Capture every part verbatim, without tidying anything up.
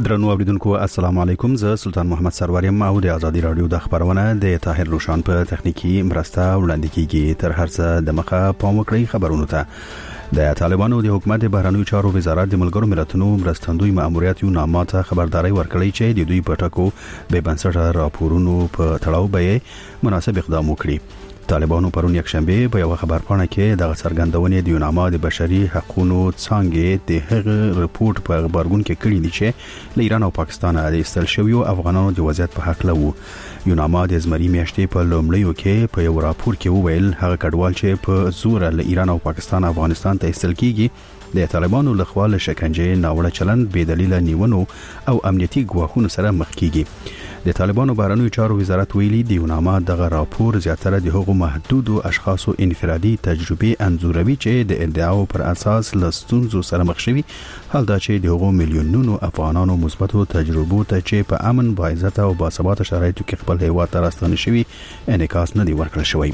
درنو اوریدونکو السلام علیکم. زه سلطان محمد سروریم او د ازادي رادیو د خبرونه د طاهر روشان په تخنیکی مرسته وړاندې کیږي. تر هر څه د مخه پام وکړئ خبرونه ته. د طالبانو د حکومت بهرنیو چارو وزارت د ملګرو ملتونو مرستندوی ماموریت یو نامه ته خبرداري ورکړی چې د دوی په ټکو به بنسټه راپورونو په تړاو به مناسب اقدام وکړي. طالبانو پرون یک شنبه په یو خبرپاڼه کې د څرګندونې د یونامه د بشري حقوقو څنګه د هغه رپورت په خبرګون کې کړی دی چې له ایران او پاکستان د استل شویو افغانانو د وضعیت په حق لوي. یونامه د زمري میاشتې په لومړیو کې په یو راپور کې وویل هغه کډوال چې په زور له ایران او پاکستان افغانستان ته استل کیږي د طالبانو لخوا له شکنجې ناوړه چلند بې دلیل نیونو او امنیتي ګواښونو سره مخ کیږي. د طالبانو بهرنیو چارو وزارت ویلي د یونامه دغه راپور زیاتره د هغو محدودو اشخاصو انفرادي تجربه انځوروي چې د ادعاو پر اساس لستونزو سره مخ شوي، حال دا چې د هغو میلیونونو افغانانو مثبتو تجربو ته چې په امن، باعزت او باثباته شرایطو کې خپل هیواد ته راستنه شوي انعکاس نه دی ورکړل شوی.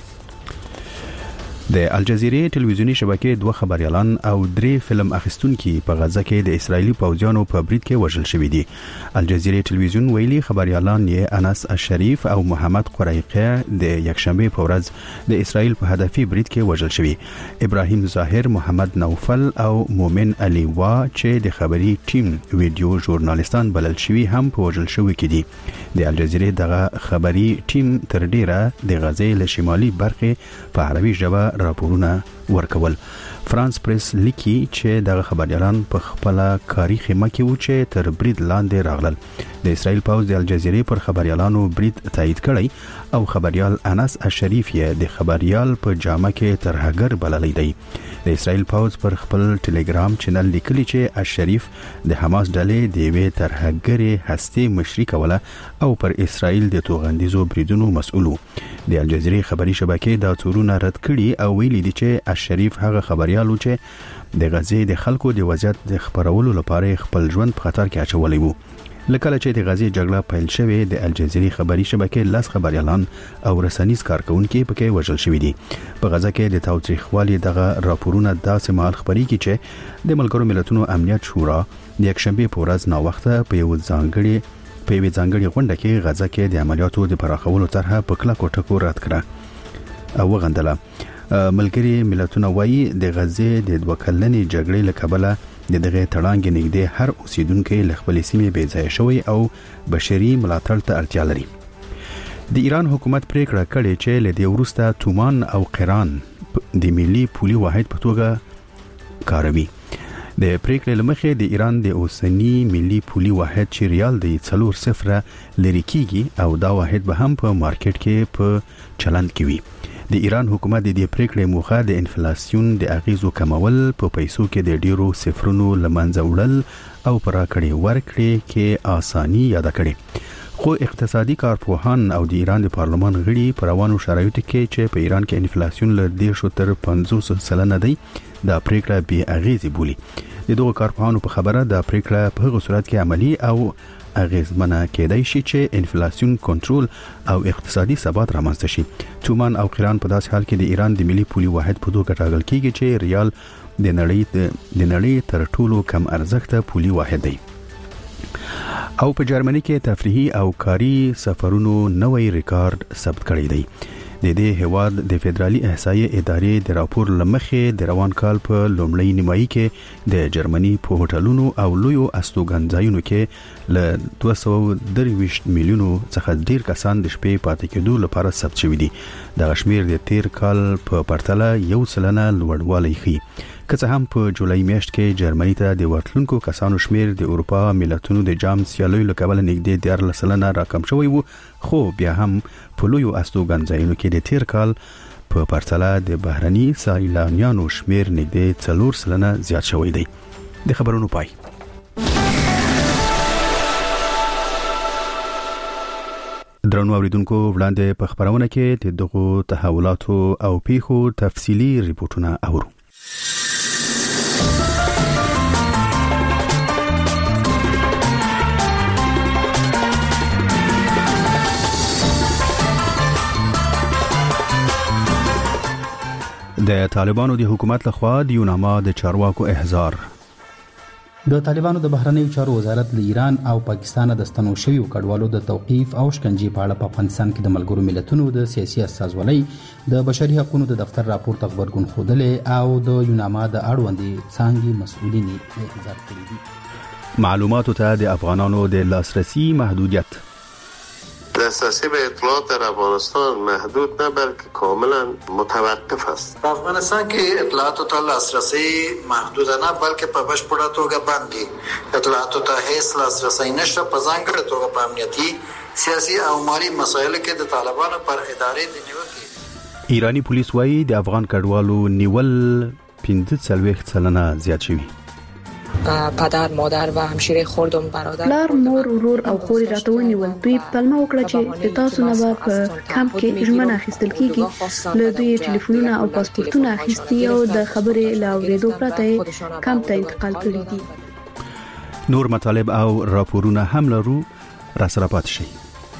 د الجزیره ټلویزیونی شبکې دوه خبريالان او درې فلم اخیستونکي په غزه کې د اسرایلی پوځیانو په برید کې وژل شوي دي. الجزیره ټلویزیون ویلي خبريالان یې انس الشریف او محمد قریقه د یکشنبه په ورځ د اسرایل په هدفي برید کې وژل شوي. ابراهیم ظاهر، محمد نوفل او مومن علي وا چې د خبري ټیم ویډیو ژورنالیستان بلل شوي هم په وژل شوي کې دي. د الجزیره دغه خبري ټیم تر ډیره د غزې له شمالي برخې په عربي ژبه راپورونه ورکول. فرانس پریس لیکي چې دغه خبريالان په خپل کاری خیمه کې و چې تر برید لاندې راغلل. د اسرایل پوځ د الجزیره پر خبريالانو برید تایید کړی او خبريال انس الشریف یې د خبريال په جامه کې تر هغر بللی دی. د اسرایل پوځ پر خپل ټلګرام چینل لیکلی چې الشریف د حماس ډلې د وی تر هغرې هستي مشري کوله او پر اسرایل د توغندیزو بریدونو مسؤل و. د الجزیره خبري شبکې دا تورونه رد کړي او ویلي دي چې الشریف هغه خبريالو چې د غزې د خلکو د وضعیت د خبرولو لپاره خپل ژوند په خطر کې اچولی وو. لکه چې د غزې جګړه پیل شوه د الجزیره خبري شبکې لاس خبريالان او رسنیز کارکونکو پکې وژل شوی دي. په غزه کې د تاوتریخوالي دغه راپورونه داسې مال خبري کی چې د ملګرو ملتونو امنیت شورا د یکشنبه په ورځ نو وخت په یو ځانګړي په یو ځانګړي غونډه کې غزه کې د عملیاتو د پراخولو طرحه په کلکو ټکو رد کړه او وغندله. ملګري ملتونه وایي د غزې د دوه کلنې جګړې له کبله د دغه تړانګ نږدې هر اوسیدونکو له خپل سیمې بې ځای شوی او بشري ملاتړ ته اړتیا لري. د ایران حکومت پریکړه کړې چې له دې وروسته تومان او قران د ملي پولي واحد په توګه کاروي. د پریکړې لمخې د ایران د اوسنی ملي پولي واحد چې ریال دی څلور صفر لري کیږي او دا واحد به هم په مارکیټ کې په چلند کې وي. د ایران حکومت د دې پریکړې موخه د انفلیسیون د اغیزو کمول، په پیسو کې د ډیرو صفرونو لمنځه وړل او پر راکړې ورکړې کې اساني یاد کړي. خو اقتصادي کارپوهان او د ایران د پارلمان غړي پر روانو شرایطو کې چې په ایران کې انفلیسیون له دیرشو تر پنځوس سلنه دی دا پریکړه بې اغیزې بولي. د دغه کارپوهانو په خبره دا پریکړه په هغه صورت کې عملی او اغیزمنه کېدای شي چې انفلیسیون کنټرول او اقتصادي ثبات رامنځته شي. تومان او قران په داسې حال کې د ایران د ملي پولي واحد په توګه ټاکل کیږي چې ریال د نړۍ د نړۍ تر ټولو کم ارزښت پولي واحد دی. او په جرمني کې تفریحي او کاري سفرونو نوې ریکارډ ثبت کړی دی. د دې هواد د فدرالي احصایې ادارې د راپور لمخې د روان کال په لومړۍ نیمایي کې د جرمني په هوټلونو او لویو استوګنځایونو کې له دوه سوه درویشت میلیونو څخه ډیر کسان د شپې پاتې کېدو لپاره ثبت شوي دي. د شمیر د تیر کال په پرتله یو سلنه لوړوالی ښيي. که څه هم په جولای میاشت کې جرمني ته د ورتلونکو کسانو شمیر د اروپا ملتونو د جام سیالیو له کبله نږدې دیارلس سلنه راکم شوی وو، خو بیا هم په لویو استوګنځایونو کې د تیر کال په پرتله د بهرني سیلانیانو شمیر نږدې څلور سلنه زیات شوی دی. د خبرونو پای. درنو اوریدونکو وړاندې په خبرونه کې د دغو تحولاتو او پیښو تفصیلی ریپورتونه اورو. د طالبانو د حکومت لخوا د یونامه د چارواکو احضار د طالبانو د بهرنیو چارو وزارت له ایران او پاکستان د ستنو شویو کډوالو د توقيف او شکنجې په اړه په افغانستان کې د ملګرو ملتونو د سیاسي استازولۍ د بشري حقوقو د دفتر راپور ته خبرګون خوده او د یوناما د اړوندې څانګې مسؤلین احضار کړي دي. معلوماتو ته د افغانانو د لاسرسي محدودیت. دسترسی به اطلاعات در افغانستان محدود نه بلکه کاملا متوقف است. په افغانستان کې اطلاعاتو ته لاسرسی محدود نه بلکه په بشپړه توګه بند دي. اطلاعاتو ته هیڅ لاسرسی نشته، په ځانګړې توګه په امنیتي، سیاسي او مالی مسایلو کې د طالبانو پر ادارې د نیوکې. ایرانی پولیس وايي د افغان کډوالو نیول پنځه څلوېښت سلنه زیات شوی. پدر، مادر و همشیره خوردم برادر لار، مور، ورور او خوري راته ونیول. دوی پلمه وکړه چې د تاسو نه به په کمپ کې ژمنه اخیستل کیږي. له دوی ټلیفونونه او پاسپورتونه اخیستي او د خبرې له اورېدو پرته کمپ ته انتقال کړي دي. نور مطالب او راپورونه هم لرو، را سره پات شي.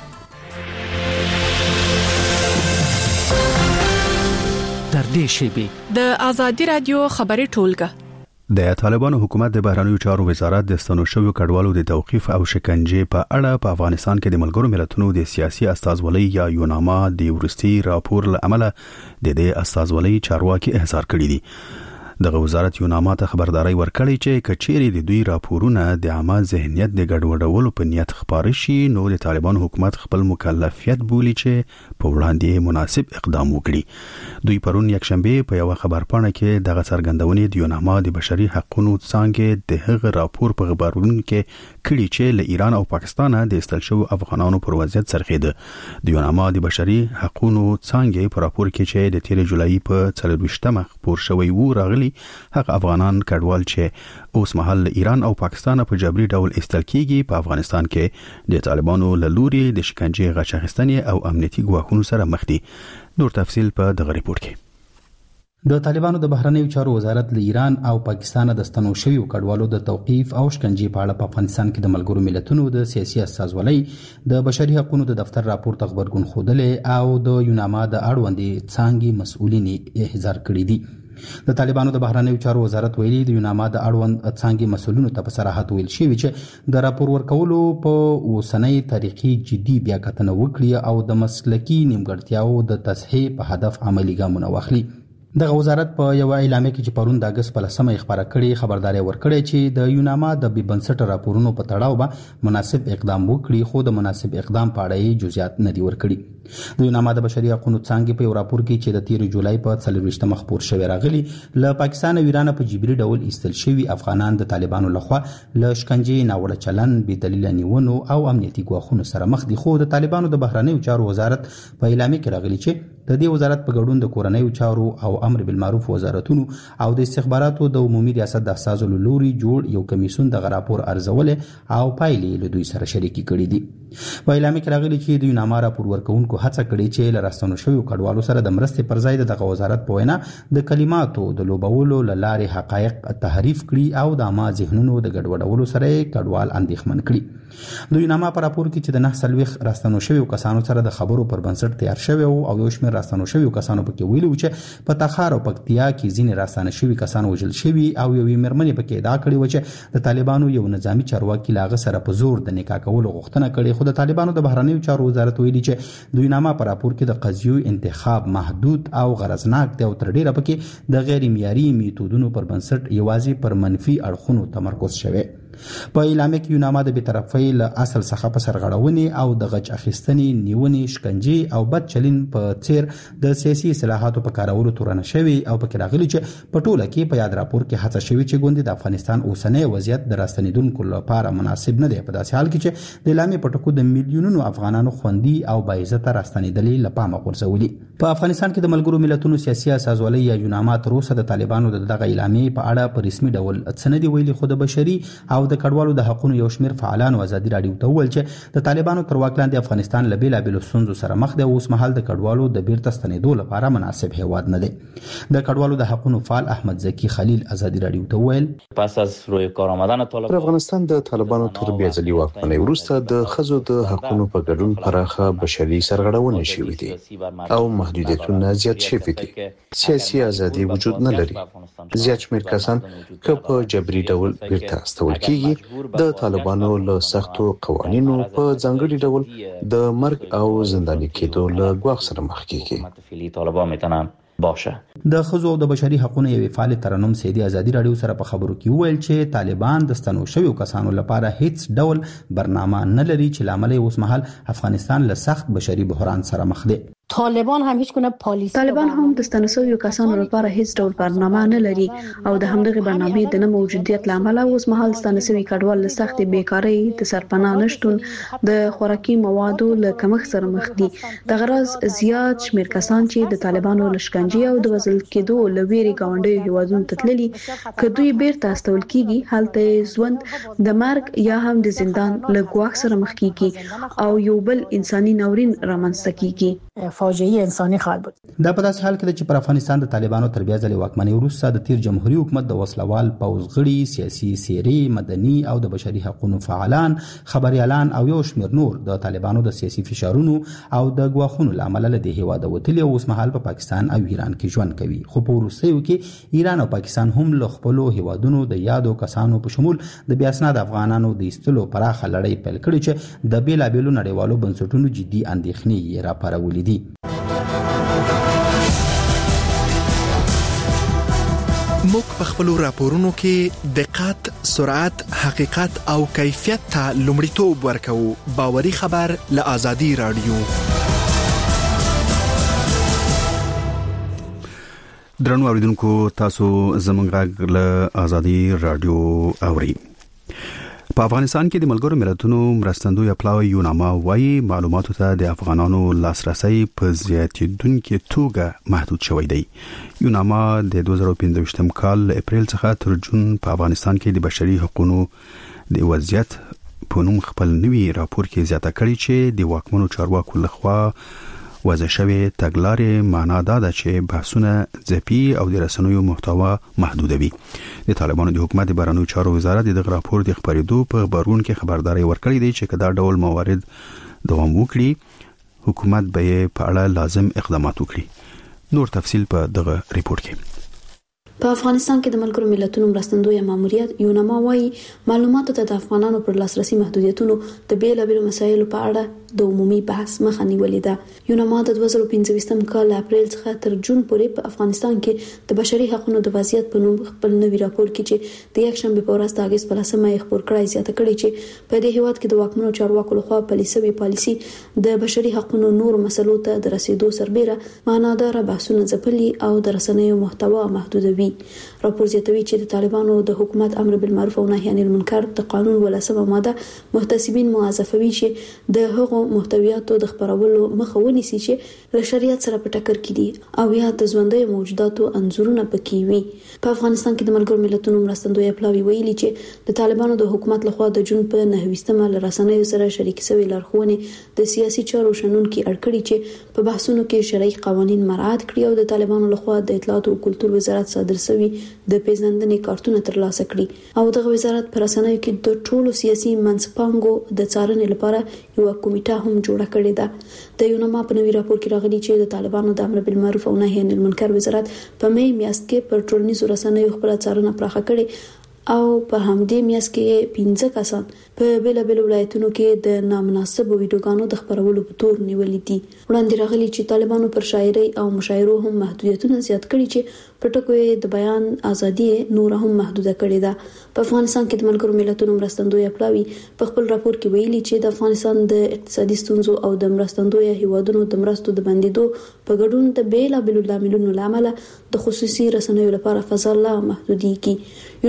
تر دې شیبې د آزادي رادیو خبري ټولګه. د طالبانو حکومت د بهرنیو چارو وزارت د ستنو شویو کډوالو د توقيف او شکنجې په اړه په افغانستان کې د ملګرو ملتونو د سیاسي استازولۍ یا یوناما د ورستي راپور له امله د دې استازولۍ چارواکي احضار کړي دي. دغه وزارت یوناما ته خبرداري ورکړی چې کچېری د دوی راپورونه د عامه ذهنیت د ګډوډولو په نیت خبر شي نو د طالبان حکومت خپل مکلفیت بولي چې په وړاندې مناسب اقدام وکړي. دوی پرون یکشنبه په یو خبرپاڼه کې دغه څرګندونې د یوناما د بشري حقوقو څنګه د هغه راپور په خبرونه کې کړي چې له ایران او پاکستان د استل شو افغانانو پر وضعیت سرخیده. د یوناما د بشري حقوقو څنګه په راپور کې چې د تیر جولای په څلورویشتمه خبر شوی وو راغلي هغه افغانان کډوال چې اوس مهال ایران او پاکستان په جبري ډول استل کیږي په افغانستان کې د طالبانو له لوري د شکنجې غچ اخیستنې او امنیتي ګواښونو سره مخ دي. نور تفصيل په دغه ریپورت کې. د طالبانو د بهرنیو چارو وزارت له ایران او پاکستان د ستنو شویو کډوالو د توقيف او شکنجې په اړه په افغانستان کې د ملګرو ملتونو د سیاسي استازولۍ د بشري حقوقو د دفتر راپور ته خبرګون خوده او د یوناما د اړوندې څانګې مسؤلین احضار کړي دي. د طالبانو د بهرنیو چارو وزارت ویلي د یوناما د اړوند څنګه مسؤلینو ته په صراحت ویل شوی چې د راپور ورکولو په اوسنۍ تاریخي جدي بیا کتنه وکړي او د مسلکی نیمګړتیاو د تصحیح په هدف عملی ګامونه واخلي. دغه وزارت په یو اعلامیه کې چې پرون د اگست په لسمه خبره کړې خبرداري ورکړې چې د یوناما د بي بنسټ راپورونو په تړاو به مناسب اقدام وکړي، خو د مناسب اقدام په اړه جزئیات نه دي ورکړي. د یوناما د بشري حقوقو څنګه په راپور کې چې د تیر جولای په څلورویشتمه خبر شوی راغلي له پاکستان او ایران په جبري ډول استل شوی افغانان د طالبانو لخوا له شکنجې، ناوړه چلن، بې دلیل نیونو او امنیتي ګواښونو سره مخ دي. خو د طالبانو د بهرنیو چارو وزارت په اعلامیه کې راغلي چې د دې وزارت په ګډون د کورنیو چارو او امر بالمعروف وزارتونو او د استخباراتو د عمومي ریاست د اساسو لوري جوړ یو کمیسون د راپور ارزول او پایلې له دوی سره شریکي کړي دي. په اعلامیه کې راغلي چې د یوناما راپور ورکوونکو هڅه کړې چې له راستنو شویو کډوالو سره د مرستې پر ځای دغه وزارت په وینا د کلماتو د لوبولو لارې حقایق تحریف کړي او د عامه ذهنونو د ګډوډولو سره کډوال اندېښمن کړي. د یوناما په راپور کې چې د نه سلويخ راستنو شویو کسانو سره د خبرو پر بنسټ تیار شوی او یو شمېر راستنو شویو کسانو پکې ویلي چې په تخار او پکتیا کې ځینې راستنه شوي کسان وژل شوي او یوې مېرمنې پکې ادعا کړې و چې د طالبانو یو نظامی چارواکي لاغه سره په زور د نکاح کولو غوښتنه کړې. خو د طالبانو د بهرنیو چارو وزارت ویلي چې د یوناما په راپور کې د قضیو انتخاب محدود او غرضناک دی او تر ډیره پکې د غیر معیاري میتودونو پر بنسټ یوازې پر منفي اړخونو تمرکز شوی. په اعلامیه کې یوناما د بی‌طرفۍ له اصل څخه په سرغړونې او د غچ اخیستنې، نیونې، شکنجې او بد چلن په څیر د سیاسي اصلاحاتو په کارولو تورنه شوی او په راغلي چې په ټوله کې په یاد راپور کې هڅه شوی چې ګوندې د افغانستان اوسنۍ وضعیت د راستنیدونکو لپاره مناسب نه دی، په داسې حال کې چې د اعلامیې په ټکو د میلیونونو افغانانو خوندي او باعزته راستنیدلې له پامه غورځولي. په افغانستان کې د ملګرو ملتونو سیاسي استازولۍ یا یوناما تر اوسه د طالبانو د دغه اعلامیې په اړه په رسمي ډول څه نه دی ویلي، خو د بشري او او د کډوالو د حقوقو یو شمېر فعالانو ازادي راډیو ته وویل چې د طالبانو تر واک لاندې افغانستان له بېلابېلو ستونزو سره مخ دی او اوس مهال د کډوالو د بیرته ستنېدو لپاره مناسب هیواد نه دی. د کډوالو د حقوقو فعال احمد زکی خلیل ازادي راډیو ته وویل پس از روی کار آمدن طالبان افغانستان د طالبانو تر بیا ځلې واکمنۍ وروسته د ښځو د حقوقو په ګډون پراخه بشري سرغړونې شوې دي او محدودیتونه زیات شوي دي. سیاسي ازادي وجود نه لري. زیات شمېر کسان که په جبري ډول بیرته استول کیږي د طالبانو له سختو قوانینو په ځانګړي ډول د مرګ او زنداني کېدو له ګواښ سره مخ کیږي. طالبان میتونن باشه. د ښځو او د بشري حقوقو یوې فعال ترنم سیدی ازادي راډیو سره په خبرو کې وویل چې طالبان د ستنو شویو کسانو لپاره هیڅ ډول برنامه نه لري چې لامل اوس مهال افغانستان له سخت بشري بحران سره مخ دی. طالبان هم هیڅ کومه پالیسي طالبان هم د ستنسویو کسانو لپاره هیڅ ډول برنامه نه لري او د همدغه برنامې د نه موجودیت لامل اوس مهال ستنسوي کډوال له سخت بیکاری د سرپناه نشټون د خوراکي موادو له کمښت سره مخ دي. د غرض زیات شمیر کسان چې د طالبانو لشکنجې او د وزل کېدو لويري گاونډي هیوادونو ته تللي که دوی بیرته استول کیږي هلته ژوند د مرګ یا هم د زندان له ګواښ سره مخ کیږي او یو بل انساني ناورین رامنځته کیږي. فاجعه انساني خال بود. دا په داسې حال کې چې پر افغانستان د طالبانو تر بیا ځلې واکمنۍ وروسته د تیر جمهوریت حکومت د وسلوال پوځ غړي، سیاسي څېرې، مدني او د بشري حقوقو فعالان، خبريالان او یو شمېر نور د طالبانو د سیاسي فشارونو او د ګواښونو لامل له دې هیواده وتلي او اوس مهال په پاکستان او ایران کې ژوند کوي. خو په وروستیو کې ایران او پاکستان هم له خپلو هیوادونو د یادو کسانو په شمول د بیا اسناد افغانانو د ایستلو پراخه لړۍ پیل کړې چې د بیلابېلو نړیوالو بنسټونو جدي اندېښنې یې راپارولې دي. موږ په خپل راپورونو کې دقت، سرعت، حقیقت او کیفیت ته لومړیتوب ورکوو. باوري خبر له آزادي راډیو. درنو اوریدونکو، تاسو زموږ غږ له آزادي راډیو اورئ. په افغانستان کې د ملګرو ملتونو مرستندوی اپلاوی یوناما وايي معلوماتو ته د افغانانو لاسرسي په زیاتیدونکو توګه محدود شوی دی. یوناما د دوه زره پنځه کال اپریل څخه تر جون په افغانستان کې د بشري حقوقو د وضعیت په نوم خپل نوي راپور کې زیاته کړې چې د واکمنو چارواکو لخوا وضع شوی تګلارې معنا دا ده چې بحثونه ځپي او د رسنیو محتوا محدودوي. د طالبانو د حکومت بهرنیو چارو وزارت د راپور د خبرېدو په خبرون کې خبرداري ورکړې ده چې کدا ډول موارد دوام وکړي حکومت به په اړه لازم اقدامات وکړي. نور تفصيل په دغه ریپورت کې. په افغانستان کې د ملګرو ملتونو مرستندوی ماموریت یوناما وايي معلوماتو ته د افغانانو پر لاسرسي محدودیتونو د بیلابېلو مسایلو په اړه د عمومي بحث مخه نیولې ده. یوناما د دوه زره پنځه کال اپریل څخه تر جون پورې په افغانستان کې د بشري حقوقو د وضعیت په نوم خپل نوي راپور کې چې د یک شنبه په ورځ د اگست په لسمه یې خبر کړی زیاته کړی چې په دې هیواد کې د واکمنو چارواکو لخوا پلي شوې پالیسي د بشري حقوقو نور مسلو ته د رسیدو سربېره معنادار بحثونه ځپلي او د رسنیو محتوا محدودوي. راپور زیاتوي چې د طالبانو د حکومت امر بالمعروف او نهي عن المنکر د قانون ولسمه ماده محتسبین موظفوي چې د هغو محتویاتو د خبرولو مخه ونیسي چې له شریعت سره په ټکر کې دي او یا د ژوندۍ موجوداتو انځورونه پکې وي. په افغانستان کې د ملګرو ملتونو مرستندوی اپلاوی ویلي چې د طالبانو د حکومت لخوا د جون په نهويستمه له رسنیو سره شریک شوی لارښوونې د سیاسي چارو شنونکو اړکړي چې په بحثونو کې شرعي قوانين مراعات کړي او د طالبانو لخوا د اطلاعات او کلتور وزارت صادر شوی د پیژندنې کارتونه ترلاسه کړي او دغه وزارت پر رسنیو کې د ټولو سیاسي منځپانګو د څارنې لپاره یو کمیټه هم جوړه کړې ده. د یوناما په نوي راپور کې راغلي چې د طالبانو د امر بالمعروف او نهي عن المنکر وزارت په مې میاشت کې پر ټولنیزو رسنیو خپل څارنه پراخه کړې او په همدې میاشت کې پنځه کسان په بیلابېلو ولایتونو کې د نامناسب ویډیوګانو د خبرولو په تور نیولې دي. وړاندې راغلي چې طالبانو پر شاعري او مشاعرو هم محدودیتونه زیات کړي چې په ټکو د بیان ازادي نور هم محدوده کړې ده. په افغانستان کې د ملګرو ملتونو مرستندوی اپلاوی په خپل راپور کې ویلي چې د افغانستان د اقتصادي ستونزو او د مرستندوی هیوادونو د مرستو د بندیدو په ګډون د بیلابېلو لاملونو لامل د خصوصي رسنیو لپاره فضا لا محدوديږي. یوناما وايي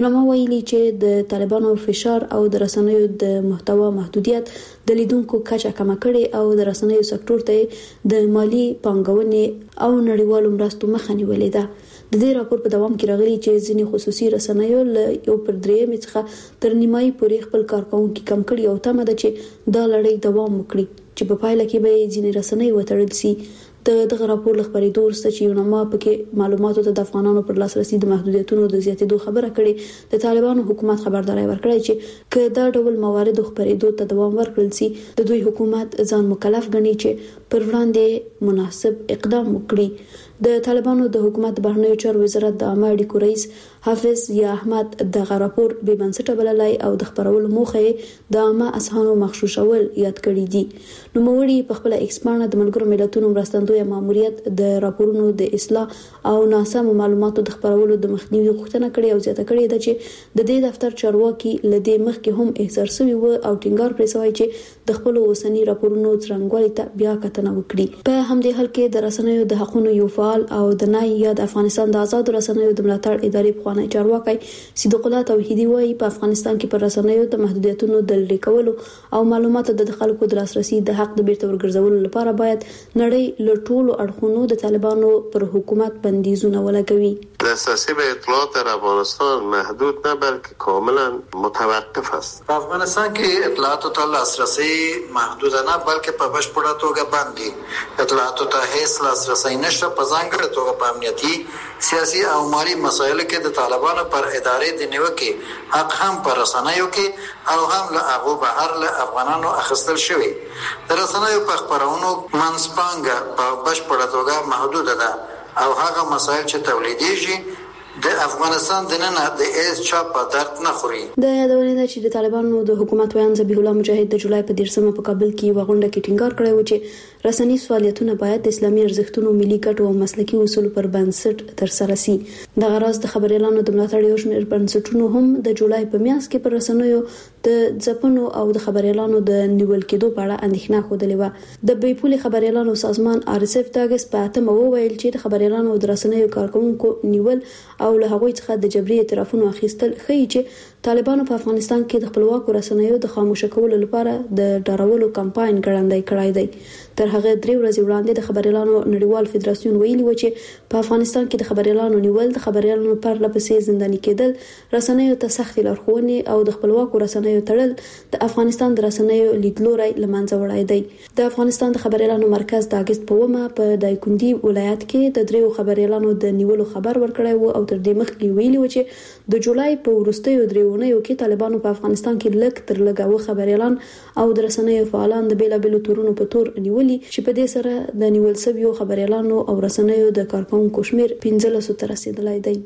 ویلي چې د طالبانو فشار او د رسنیو د محتوا محدودیت د لیدونکو کچه کم کړي او د رسنیو سکتور ته د مالی پانګونې او نړیوالو مرستو مخه نیولې ده. د دې راپور په دوام کې راغلي چې ځینې خصوصي رسنیو له یو پر درېیمې څخه تر نیمایي پورې خپل کارکونکي کم کړي او تمه ده چې دا لړۍ دوام وکړي چې په پایله کې به ځینې رسنۍ وتړل شي. د دغه راپور لخبرېدو وروسته چې یوناما پکې معلوماتو ته د افغانانو پر لاسرسي د محدودیتونو د زیاتېدو خبره کړې، د طالبانو حکومت خبرداري ورکړی چې که دا ډول موارد خبرېدو ته دوام ورکړل شي د دوی حکومت ځان مکلف ګڼي چې پر وړاندې مناسب اقدام وکړي. د طالبانو د حکومت بهرنیو چارو وزارت د عامه اړیکو رئیس حافظ یا احمد دغه راپور بې بنسټه بللی او د خبرولو موخه د عامه اذهانو مغشوشول یاد کړی دي. نوموړي په خپل ایکس باندې د ملګرو ملتونو مرستندوی ماموریت د راپورونو د اصلاح او ناسمو معلوماتو د خبرولو د مخنیوي غوښتنه کړې او زیاته کړې ده چې د دې دفتر چارواکي لدې مخکې هم احضار شوی و او ټینګار پرې شوی چې د خپل اوسنی راپورونو څرنګوالي ته بیا کتنه وکړي. په همدې حال کې د رسنیو د حقوقو یو فعال او د نای یا د افغانستان د آزاد رسنیو د ملاتړ ادارې پخوانی چارواکي صدیق الله توحیدی وايي په افغانستان کې پر رسنیو د محدودیتونو د لرې کولو او معلوماتو د خلکو د لاسرسي د حق د بیرته ورګرځولو لپاره باید نړۍ له ټولو اړخونو د طالبانو پر حکومت بندیزونه ولګوي. دسترسی به اطلاعات در افغانستان محدود نه بلکه کاملا متوقف است. په افغانستان کې اطلاعاتو ته لاسرسی محدود نه بلکې په بشپړه توګه بند دي. اطلاعاتو ته هیڅ لاسرسی نشته، په ځانګړې توګه په امنیتي، سیاسي او مالی مسایلو کې د طالبانو پر ادارې د نیوکې حق هم پر رسنیو کې او هم له هغو بهر له افغانانو اخیستل شوی. د رسنیو په خپرونو منځپانګه په بشپړه توګه محدوده ده او هغه مسایل چې تولیدېږي د افغانستان د نن د ایس چا په درد نه خوري. د یادونه ده چې د طالبانو د حکومت ویان ذبیح الله مجاهد د جولای په دیرشمه په کابل کې وغونډه کې ټینګار کړی و چې رسنی فعالیتونه باید د اسلامي ارزښتونو، ملي ګټو او مسلکي اصولو پر بنسټ ترسره شي. د غراز د خبريالانو د ملاتړ یو شمېر بنسټونو هم د جولای په میاشت کې پر رسنیو د ځپنو او د خبريالانو د نیول کېدو په اړه اندېښنه خوده و. د بیپولي خبريالانو سازمان آر اس اف داګس په اتمه وویل چې د خبريالانو د رسنیو کارکونکو نیول او له هغوی څخه د جبري اعترافونو اخیستل ښیي چې طالبانو په افغانستان کې د خپلواکو رسنیو د خاموشه کولو لپاره د ډارولو کمپاین ګړندی کړی دی. تر هغه درې ورځې وړاندې د خبريالانو نړیوال فدراسیون ویلي و چې په افغانستان کې د خبريالانو نیول، د خبريالانو پر لپسې زنداني کېدل، رسنیو ته سخت لارښوونې او د خپلواکو رسنیو تړل د افغانستان د رسنیو لیدلوري لمنځه وړی دی. د افغانستان د خبريالانو مرکز د اگست په ومه په دایکندي ولایت کې د دریو خبريالانو د نیولو خبر ورکړی و او تر دې مخکې ویلي و چې د جولای په وروستیو دریونیو کې طالبانو په افغانستان کې لږ تر لږه خبريالان او د رسنیو فعالان د بیلابېلو تورونو په تور نیولي چې په دې سره د نیول شویو خبريالانو او رسنیو د کارکونکو شمیر پنځلس ته رسیدلی دی.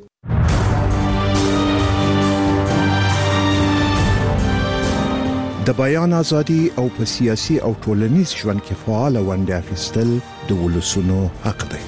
د بیان ازادي او په سیاسي او ټولنیز ژوند کې فعال ونډه اخیستل د ولسونو حق دی.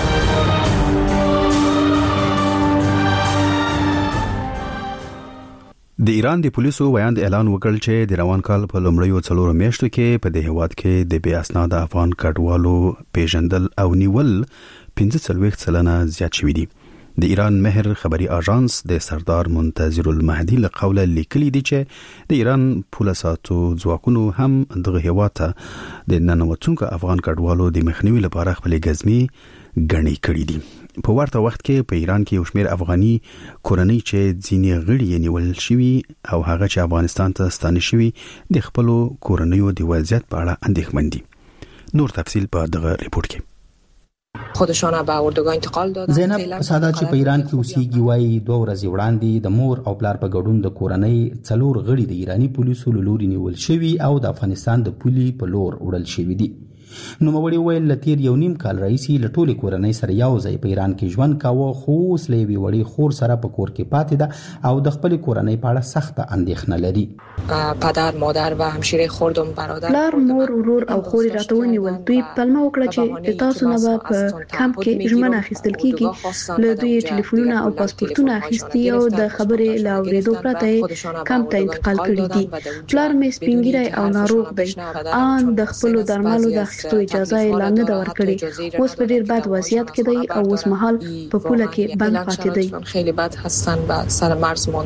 د ایران د پولیسو ویاند اعلان وکړ چې د روان کال په لومړیو څلورو میاشتو کې په دې هیواد کې د بې اسناد افغان کډوالو پیژندل او نیول پنځه څلوېښت سلنه زیات شوي دي. د ایران مهر خبري اژانس د سردار منتظر المهدي له قوله لیکلي دي چې د ایران پولیساتو ځواکونو هم دغه هیواد ته د ننوتونکو افغان کډوالو د مخنیوي لپاره خپل ګزمي غني کړی دي. په ورته وخت کې په ایران کې یو شمېر افغاني کورنۍ چې ځینې غړي نیول شوي او هغه چې افغانستان ته ستانه شوي د خپل کورنۍ د وضعیت په اړه اندېښمن دي. نور تفصیل په دغه ریپورت کې. خودشان به اردوگاه انتقال دادن. زینب ساده چې په ایران کې اوسېږي وايي دوه ورځې وړاندې د مور او پلار په ګډون د کورنۍ څلور غړي د ایرانی پولیسو له لوري نیول شوي او د افغانستان د پولي په لور وړل شوي دي. نو موري ویل لتیر یو نیم کال رئیسي لټولې کورنۍ سره یو ځای په ایران کې ژوند کاوه، خو اوس له وی وړي خور سره په کور کې پاتې ده او د خپل کورنۍ په اړه سخت اندېښنه لري. پدر، مادر و همشیره خوردم برادر، پلار، مور، ورور او خور راته ونیول. دوی پلمه وکړه چې تاسو نه به په کمپ کې ژمنه اخیستل کیږي. له دوی ټلیفونونه او پاسپورتونه اخیستي او د خبرې له اورېدو پرته کمپ ته انتقال کړي دي. پلار مې سپینګیری او ناروغ دی، ان د خپل درملو د تو اجازه اعلان نه دا ورکړي. اوس په ډیر بد وضعیت کې دی او اوس مهال په پوله کې بند پاتې دی. خیلی بد هستن و سر مرز ماندن.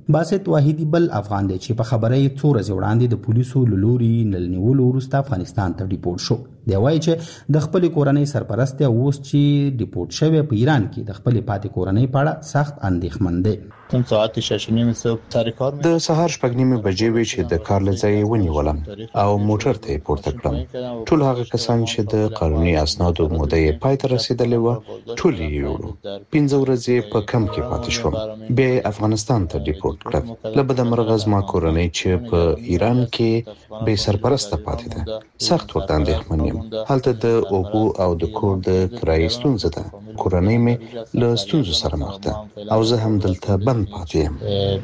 باسط واحدی بل افغان دی چې په خبره یې څو ورځې وړاندې د پولیسو له لوري له نیولو وروسته افغانستان ته ډیپورټ شو. دی وایي چې د خپلې کورنۍ سرپرست دی اوس چې ډیپورټ شوی په ایران کې د خپلې پاتې کورنۍ په اړه سخت اندېښمن دی. تم ساعت شش و نیم صبح سر کار د سهار شپږ نیمې بجې وې چې د کار له ځای ونیولم او موټر ته پورته کړم. ټول هغه کسان چې د قانوني اسنادو موده یې پای ته رسیدلې و ټول یې یوړو. پنځه ورځې په کم کې پاتې شوم. بیا افغانستان ته ډیپورټ کړم. له بده مرغه زما کورنۍ چې په ایران کې بې سرپرسته پاتې ده سخت ورته اندېښمن یم. هلته د اوبو او د کور د کرایې ستونزه ده. کورنۍ مې له ستونزو سره مخ ده او زه هم دلته بند پاتې یم.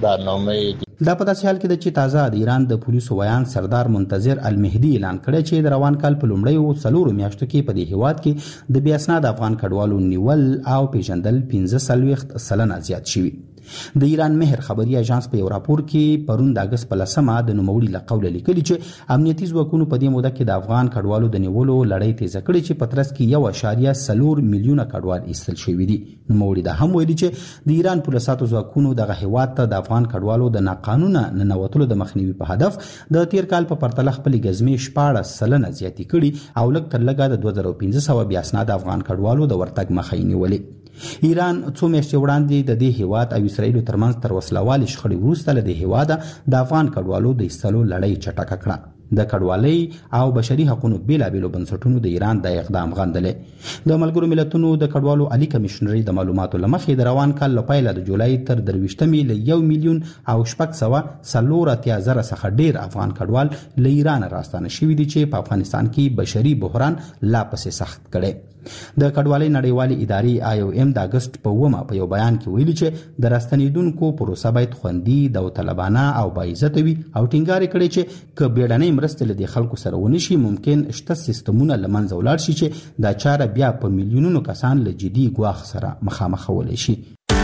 دا په داسې حال کې ده چې تازه د ایران د پولیسو ویان سردار منتظر المهدي اعلان کړی چې د روان کال په لومړیو څلورو میاشتو کې په دې هیواد کې د بې اسناده افغان کډوالو نیول او پیژندل پنځه څلوېښت سلنه زیات شوي. د ایران مهر خبري اژانس په یو راپور کې پرون د اگست په لسمه د نوموړي له قوله لیکلي چې امنیتي ځواکونو په دې موده کې د افغان کډوالو د نیولو لړۍ تیزه کړې چې په ترڅ کې یو اعشاریه څلور میلیونه کډوال ایستل شوي دي. نوموړي دا هم ویلي چې د ایران پولیساتو ځواکونو دغه هیواد ته د افغان کډوالو د ناقانونه ننوتلو د مخنیوي په هدف د تیر کال په پرتله خپلې ګزمې شپاړس سلنه زیاتې کړي او لږ تر لږه د دوه زره پنځه سوه بې اسناده افغان کډوالو د ورتګ مخه یې نیولې. ایران څو میاشتې وړاندې د دې هیواد او اسرائیل ترمنځ تر وسلوالي شخړې وروسته له دې هیواده د افغان کډوالو د ایستلو لړۍ چټکه کړه. د کډوالۍ او بشري حقوقو بیلابېلو بنسټونو د ایران د اقدام غندلې. د ملګرو ملتونو د کډوالو عالی کمشنري د معلوماتو له مخې د روان کال له پیله د جولای تر درویشتمې له یو میلیون او شپږ سوه څلور اتیا زره څخه ډېر افغان کډوال له ایران راستانه شوي دي چې په افغانستان کې بشري بحران لا پسې سخت کړي. د کډوالۍ نړیوالې ادارې آی او ایم د اگست په اوومه په یو بیان کې ویلي چې د راستنېدونکو پروسه باید خوندي داوطلبانه او باعزته وي او ټینګار کړي چې که بیړنۍ مرستې له دې خلکو سره ونشي ممکن شته سیستمونه له منځه ولاړ شي چې دا چاره بیا په میلیونونو کسان له جدي ګواښ سره مخامخولی شي.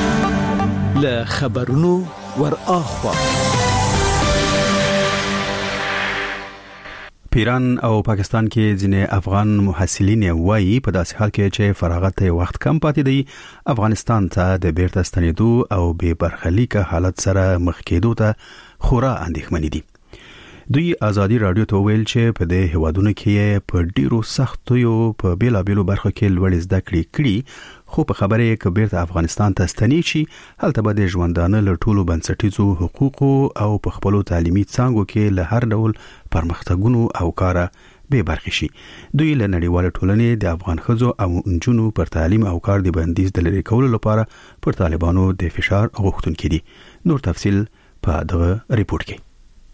له خبرونو ور اخوا پیران او پاکستان کې ځینې افغان محصلین وایي په داسې حال کې چې فراغت ته وخت کم پاتې دی افغانستان ته د بیرته ستنېدو او بې برخلیکه حالت سره مخ کېدو ته خورا اندېښمن دي. دوی ازادي رادیو ته ویل چې په دې هوادونو کې په ډیرو سختیو په بیلابېلو برخو کې لوړ زده کړې کړي خو په خبره یې که بیرته افغانستان ته ستنې شي هلته به د ژوندانه له ټولو بنسټیزو حقوقو او په خپلو تعلیمي څانګو کې له هر ډول پرمختګونو او کاره بې برخې شي. دوی له نړیوال ټولنې د افغان ښځو او نجونو پر تعلیم او کار د بندیز د لرې کولو لپاره پر طالبانو د فشار غوښتونکي دي. نور تفصیل په دغه ریپورت کې.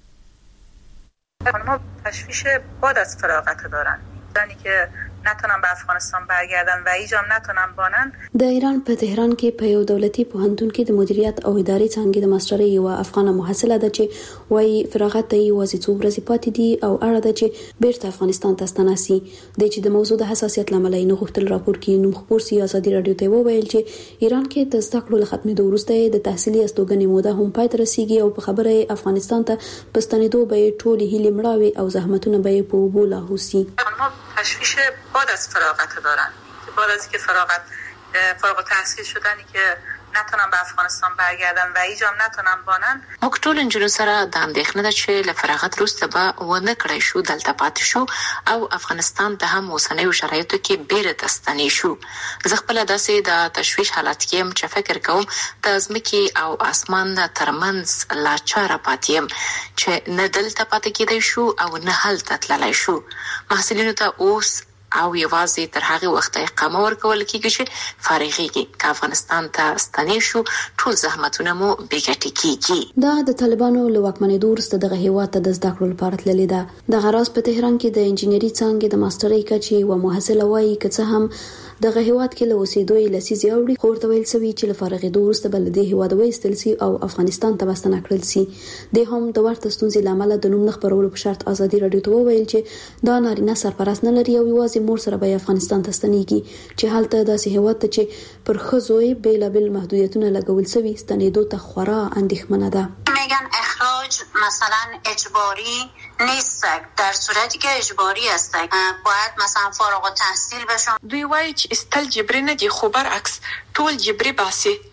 خانم‌ها تشویش بعد از فراغت دارن زنی که نتونن به افغانستان برگردن و ایجام نتونن بانن. د ایران په تهران کې په یو دولتي پوهنتون کې د مدیریت او ادارې څانګې د ماسترۍ یو افغان محصله ده چې وايي فراغت ته یوازې څو ورځې پاتې دي او اړه ده چې بیرته افغانستان ته ستنه سي. د چې د موضوع د حساسیت لامل یې نه غوښتل راپور کې نوم خپور سي. ازادي رادیو ته وویل چې ایران کې د زده کړو له ختمېدو وروسته د تحصیلي استوګنې موده هم پای ته رسیږي او په خبره یې افغانستان ته په ستنېدو به یې ټولې هیلې مړاوي او زحمتونه به یې په اوبو لاهو سي. تشویش بعد از فراغت دارن که بعد از که فراغت فارغ التحصیل شدنی که نتونن به افغانستان برگردن و ایجام نتونن بانن. موږ ټول نجونو سره د اندېښنه ده چې له فراغت وروسته به ونه کړی شو دلته پاتې شو او افغانستان ته هم اوسنیو شرایطو کې بیرته ستنې شو. زه خپله داسې د تشویش حالت کې یم چې فکر کوم د ځمکې او اسمان ترمنځ لاچاره پاتې یم چې نه دلته پاتې کېدی شو او نه هلته تللی شو. محصلینو ته اوس او یوازې تر هغه وخت اقامه ورکول کېږي چې فارغېږي. که افغانستان ته ستنې شو ټول زحمتونه مو بې ګټې کېږي. دا د طالبانو له واکمنېدو وروسته دغه هېواد ته د زده کړو لپاره تللې ده. دغه راز په تهران کې د انجینري څانګې د ماسترۍ کچې یوه محصله وایي که څه هم دغه هېواد کې له اوسېدو یې لسیزې اوړي خو ورته ویل سوي چې له فارغېدو وروسته به له دې هېواده وایستل سي او افغانستان ته به ستنه کړل سي. دی هم د ورته ستونزې له امله د نوم نه خپرولو په شرط ازادي راډیو ته وویل چې دا نارینه سرپرست نه لري او یوازې مور سره به افغانستان ته ستنېږي چې هلته داسې هېواد ته چې پر ښځو یې بېلابېل محدودیتونه لګول سوي ستنېدو ته خورا اندېښمنه ده. میگن اخراج مثلا اجباری نیست در صورتی که اجباری است باید مثلا فارغ التحصیل بشن. دوی وایي چې استل جبري نه دي خو برعکس ټول جبري باسي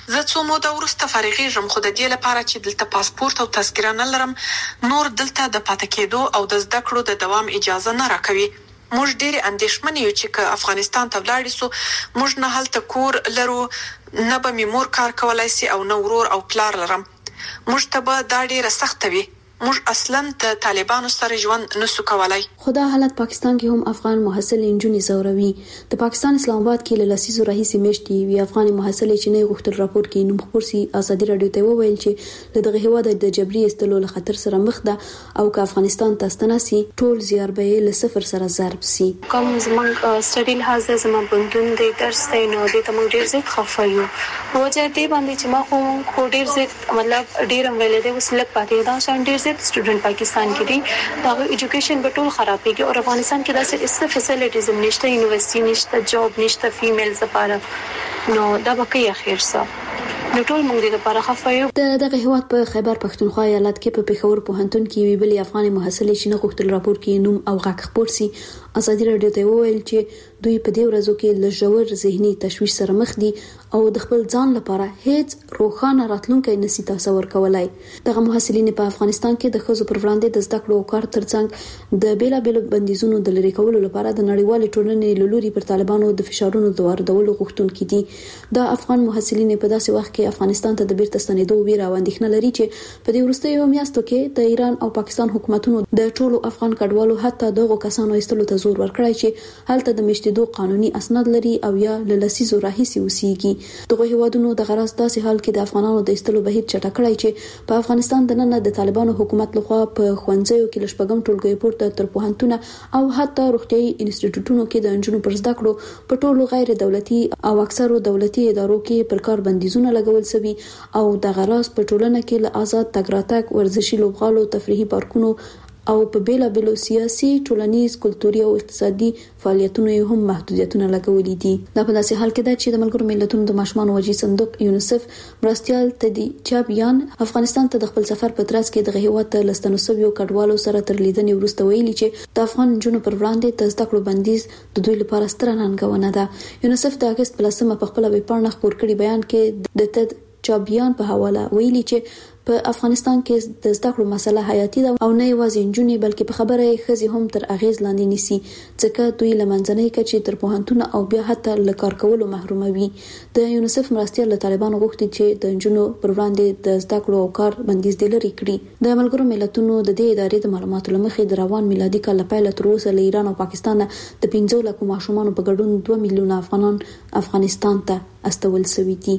زه څو موده وروسته فارغېږم، خو د دې لپاره چې دلته پاسپورت او تذکره نه لرم نور دلته د پاتې کېدو او د زده کړو د دوام اجازه نه راکوي. موږ ډېر اندېښمن یو چې که افغانستان ته ولاړ شو موږ نه هلته کور لرو، نه به مې مور کار کولای شي او نه ورور او پلار لرم. موږ ته به دا ډېره سخته وي. موږ اصلا د طالبانو سره ژوند نسو کولای. خدا حالت پاکستان کې هم افغان محصل انجونی زوروي. د پاکستان اسلام آباد کې له لسیزو راهیسې میشتي وی افغان محصل چې نه غوښتل راپور کې نوم خبرسي ازادي رادیو ته وویل چې له دغه هواد د جبري استلو له خطر سره مخ ده او که افغانستان ته ستناسي ټول زیار به له صفر سره ضرب سي. کوم زمونږ سټډي لحاظ زمونږ بندون د درس دی نو د تمون ډیر زیات خفایو وجه دی باندې چې ما خو ډیر زیات مطلب ډیر ویل دی وسلک پاتې دا شان ډیر स्टूडेंट पाकिस्तान के दी दावे एजुकेशन बटोल खराब है और अफगानिस्तान के दासे इससे फैसिलिटीज निश्चित यूनिवर्सिटी निश्चित जॉब निश्चित फीमेल सपारा नो دا بقي اخر सा نو ټول موږ د لپاره خفایو. د دغه هیواد په خیبر پښتونخوا ایالت کې په پیښور پوهنتون کې وی بل افغان محصل چې نه غوښتل راپور کې نوم او غږ خبر سي ازادي رادیو ته وویل چې دوی په دې ورځو کې له ژور ذهني تشویش سره مخ دي او د خپل ځان لپاره هیڅ روښانه راتلونکي نشي تصور کولای. دغه محصلین په افغانستان کې د ښځو پر وړاندې د زده کړو کار ترڅنګ د بیلابېلو بندیزونو د لری کولو لپاره د نړیوال ټولنې له لوري پر طالبانو د فشارونو د واردولو غوښتونکي دي. د افغان محصلین په داسې وخت کې افغانستان ته د بیرته ستنېدو ویره او اندېښنه لري چې په دې وروستیو میاشتو کې د ایران او پاکستان حکومتونو د ټولو افغان کډوالو حتی دغه کسانو ایستلو ته زور ورکړی چې هلته د مشتیدو قانوني اسناد لري او یا له لسیزو راهیسې اوسېږي. دغه هیوادونو د غرض داسې حال کې د افغانانو د ایستلو بهیر چټکړی چې په افغانستان د نن د طالبانو حکومت لخوا په خوانځیو کې لشپږم ټولګي پورته تر پوهنتونه او حتی روغتيایي انسټیټیوټونو کې د انجونو پر زده کړو په ټولو غیر دولتي او اکثرو دولتي ادارو کې پر کار بندیزونه لګول شوي او د غرض په ټولنه کې له آزاد تګ راتګ ورزشي لوبغالو تفریحي پارکونو او په بیلابېلو سیاسي ټولنیز کلتوري او اقتصادي فعالیتونو هم محدودیتونه لګولې دي. دا په داسې حال کې ده چې د ملګرو ملتونو د ماشومان وجي صندوق یونیسف مرستيال تدي چابيان افغانستان ته د خپل سفر په ترڅ کې د هیواد ته لستنوسویو کډوالو سره تر لیدنې وروسته ویلي چې د افغان جنونو پر وړاندې د زده کړو بندیز د دوی لپاره ستره ننګونه ده. یونیسف د اگست په لسمه په خپل ویبپاڼه خپور کړي بیان کې د تد چابيان په حواله ویلي چې په افغانستان کې د زده کړو مسله حیاتي ده او نه یوازې انجونې بلکې په خبره خزي هم تر اغیز لاندې نیسي ځکه دوی لمنځنۍ کچې تر پوهنتونه او بیا حتی له کار کولو محروموي. د یونیسف مرستيال له طالبانو غوښتي چې د انجونو پر وړاندې د زده کړو او کار بندیز د لري کړي. د ملګرو ملتونو د دې ادارې د معلوماتو لمخې د روان میلادي کال پیل تر اوسه له ایران او پاکستان د پنځه لک ماشومان په ګډون دوه میلیونه افغانان افغانستان ته استول شوي دي.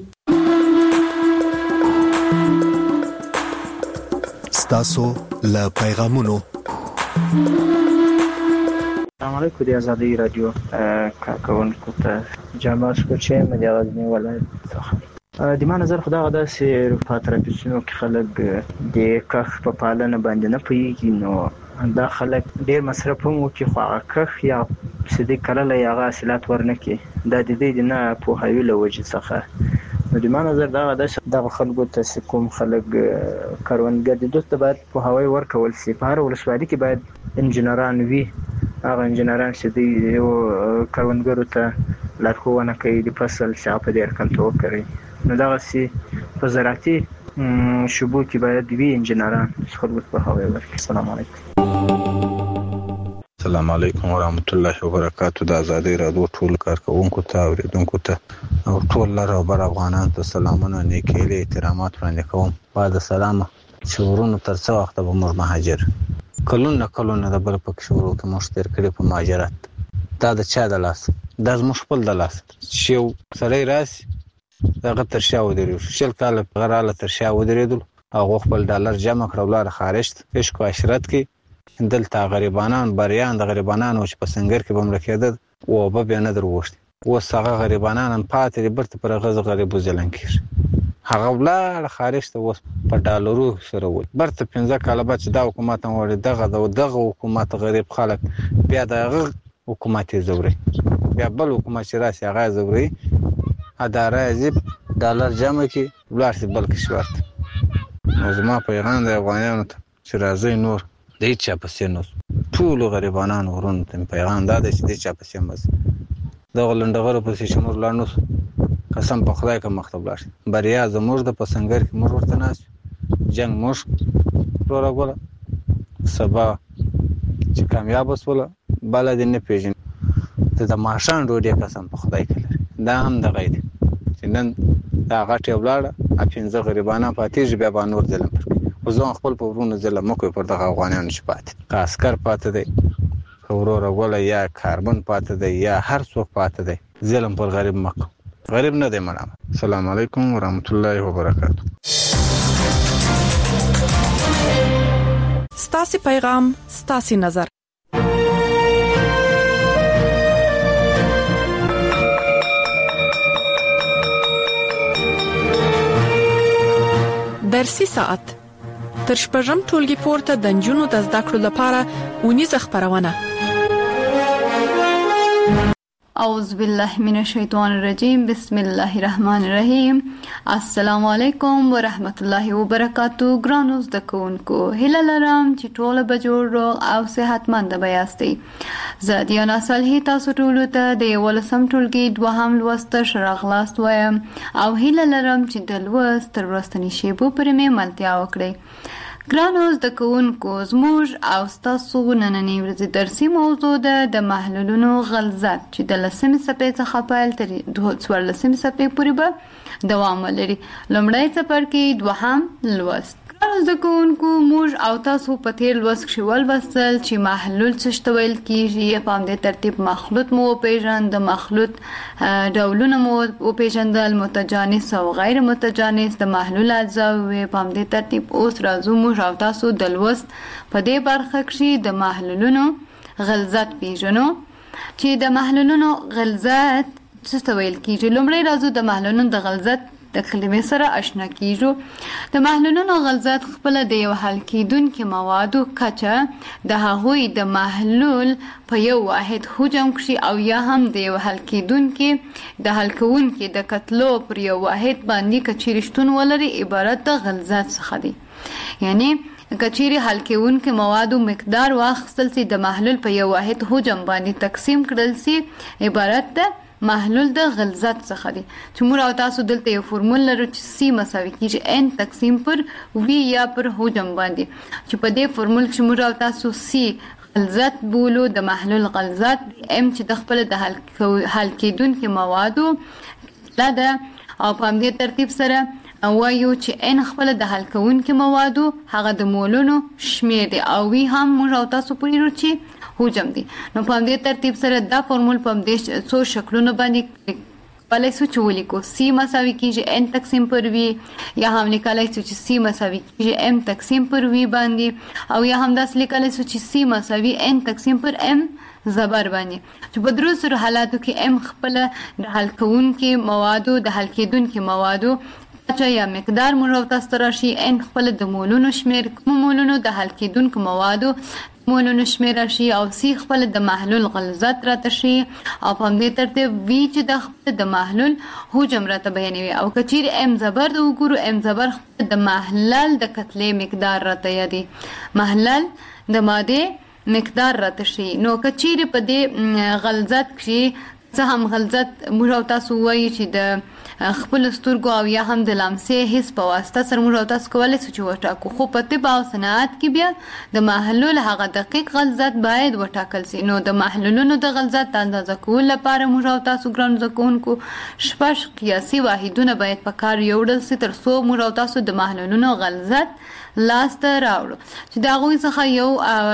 تاسو له پیغامونو السلام علیکم د ازادي رادیو کارکونکو ته جامعه سکوچې مدیازنی ولایت څخه د ما نظر خدا غدا سي پاترپسونو کې خلک د کخ په پالنه باندې نه پويږي نو دا خلک ډیر مصرف هم کوي خو کخ یا سدي کله یا غاسلات ورنکي دا د دې نه په هیو لوجه څخه د ما نظر دا غدا د خلکو ته کوم خلک کاروانګر د دوست باید په هوای ورکول سي په هر ولسوالۍ کې باید انجنیران وي هغه انجنیران چې د کاروانګرو ته لارښوونه کوي د فصل شاپ ډیر کنټرول کوي نو دا سي په زراعتي شوبو کې باید وي انجنیران خلکو په هوای ورکړي. السلام علیکم. السلام علیکم ورحمت الله وبرکاتہ. د ازادي رادیو ټول کارکونکو ته اوریدونکو ته او ټول لر او بر افغانانو ته سلامونه نیکیلي احترامات وړاندې کوم. بعد سلام شورونو تر څو وخت به موږ مهاجر کلونه کلونه د بل پک شورو کې مشتر کړي په مهاجرت دا د چا د لاس د زموږ خپل د لاس شیو سره راسي هغه تر شا ودرېږي شل کال غراله تر شا ودرېدل او خپل ډالر جمع کړو لار خارج عشق او عشرت کې دلته غریبانان بریان د غریبانانو چې په سنگر کې بمړ کېده او به نه دروښت و څنګه غریبانان پاتې برته پر غز غریب وزلن کې هغه ولر خارج ته وس په ډالرو سره و برته پنځه کاله بعد دا حکومت وړي دغه دغه حکومت غریب خلک بیا دغه حکومت زوري بیا بل حکومت چې راسي هغه زوري اداره زیب ډالر جمع کی ولر بل کې شورت نو زما پیغام د افغانانو ته چې راځي نور د هیڅ په سینو ټول غریبانان ورونو ته پیغام دا دی چې د چا په سیمه د غلندغره په سیمه لاندې قسم په خدای که مخته لاړ شي بریا زموږ د پسنګر کې موږ ورته ناست جنگ موږ ټوله ګوله سبا چې کامیاب وسوله بله دې نه پېژني ته د ماښام ډوډۍ قسم په خدای کې لري دا هم دغه دی چې نن دا غټې ولاړه پنځه غریبانه پاتېږي بیا به نور ظلم پر کوي خو زه خپل په ورونو ظلم مه کوئ پر دغه افغانانو چې پاتې که عسکر پاتې دی که وروره ګوله یا کاربن پاتې دی یا هر څوک پاتې دی ظلم پر غریب مه کوو غریب نه دی مړه السلام علیکم ورحمت الله وبرکاتو ستاسو پیغام ستاسو نظر درسي ساعت تر شپږم ټولګي پورته د جنونو د زده کړو لپاره ونیزه خبرونه اعوذ بالله من الشیطان الرجیم بسم الله الرحمن الرحیم السلام علیکم ورحمت الله وبرکاتو ګرانو زده کوونکو هیله لرم چې ټول به جوړ روغ او صحتمند به یاستئ زه دیانا صالحی تاسو ټول ته د یولسم ټولګي دوهم لوست شراغلاست وایم او هیله لرم چې د لوست تر وروستنۍ شیبو پورې مې ملتیا وکړئ ګرانو زده کوونکو زموږ او ستاسو نننۍ ورځې درسي موضوع ده د محلولونو غلظت چې د لسمې صفحې څخه پیل تر څوارلسمې صفحې پورې به دوام ولري لومړی څپرکی دوهم لوست ګرانو زده کوونکو موږ او تاسو په تېر لوست کښې ولوستل چې محلول څه ته ویل کېږي په همدې ترتیب مخلوط مو وپېژند د مخلوط ډولونه مو وپېژندل متجانس او غیر متجانس د محلول اجزا وې په همدې ترتیب اوس راځو موږ او تاسو د لوست په دې برخه کښې د محلولونو غلظت پېژنو چې د محلولونو غلظت څه ته ویل کېږي لومړی راځو د محلولونو د غلظت د کلمې سره آشنا کیږو د محلولونو غلظت خپله د یو حل کیدونکي موادو کچه د هغوی د محلول په یو واحد حجم کښې او یا هم د یو حل کیدونکي د حل کوونکي د کتلو پر یو واحد باندې که چیرې شتون ولري عبارت د غلظت څخه دی یعنی که چیرې حل کوونکي موادو مقدار واخیستل سي د محلول په یو واحد حجم باندې تقسیم کړل سي عبارت د محلول د غلظت څخه دی چې موږ او تاسو دلته یو فرمول لرو چې سی مساوي کیږي ان تقسیم پر وی یا پر حجم باندې چې په دې فرمول کې موږ او تاسو سی غلظت بولو د محلول غلظت ام چې د خپل د حل کیدونکي موادو لا ده او په همدې ترتیب سره وایو چې ان خپل د حل کوونکي موادو هغه د مولونو شمیر دی او وی هم موږ او تاسو پوهیږو چې حجم دی نو په همدې ترتیب سره دا فرمول په همدې څو شکلونو باندې کولای شو چې ولیکو سی مساوي کیږي ان تقسیم پر وی یا هم لیکلای شو چې سی مساوي کیږي ام تقسیم پر وی باندې او یا هم داس لیکلای شو چې سی مساوي ان تقسیم پر ام زبر باندې چې په درو سره حالاتو کې ام خپل د حل کوونکي موادو د حل کیدونکي موادو چې یا مقدار موږ تاسو ته راشي ان خپل د مولونو شمیر کوم مولونو د حل کیدونکو موادو مولونو شمیر راشي او سی خپل د محلول غلظت راته شي او په همدې ترتیب وی چې د خپل د محلول حجم راته بیانوي او که چیرې ام زبر د وګورو ام زبر خپل د محلل د کتلې مقدار راته یادي محلل د ماده مقدار راته شي نو که چیرې په دې غلظت کې څه هم غلظت موږ او تاسو وایي چې د خپل سترګو او یا هم د لمسې حس په واسطه سره موږ او تاسو کولی شو چې وټاکو خو په طب او صنعت کې بیا د محلول هغه دقیق غلظت باید وټاکل سي نو د محلولونو د غلظت د اندازه کولو لپاره موږ او تاسو ګرانو زده کوونکو شپږ قیاسي واحدونه باید په کار یوړل سي تر څو موږ او تاسو د محلولونو غلظت لاسته راوړو چې د هغوی څخه یو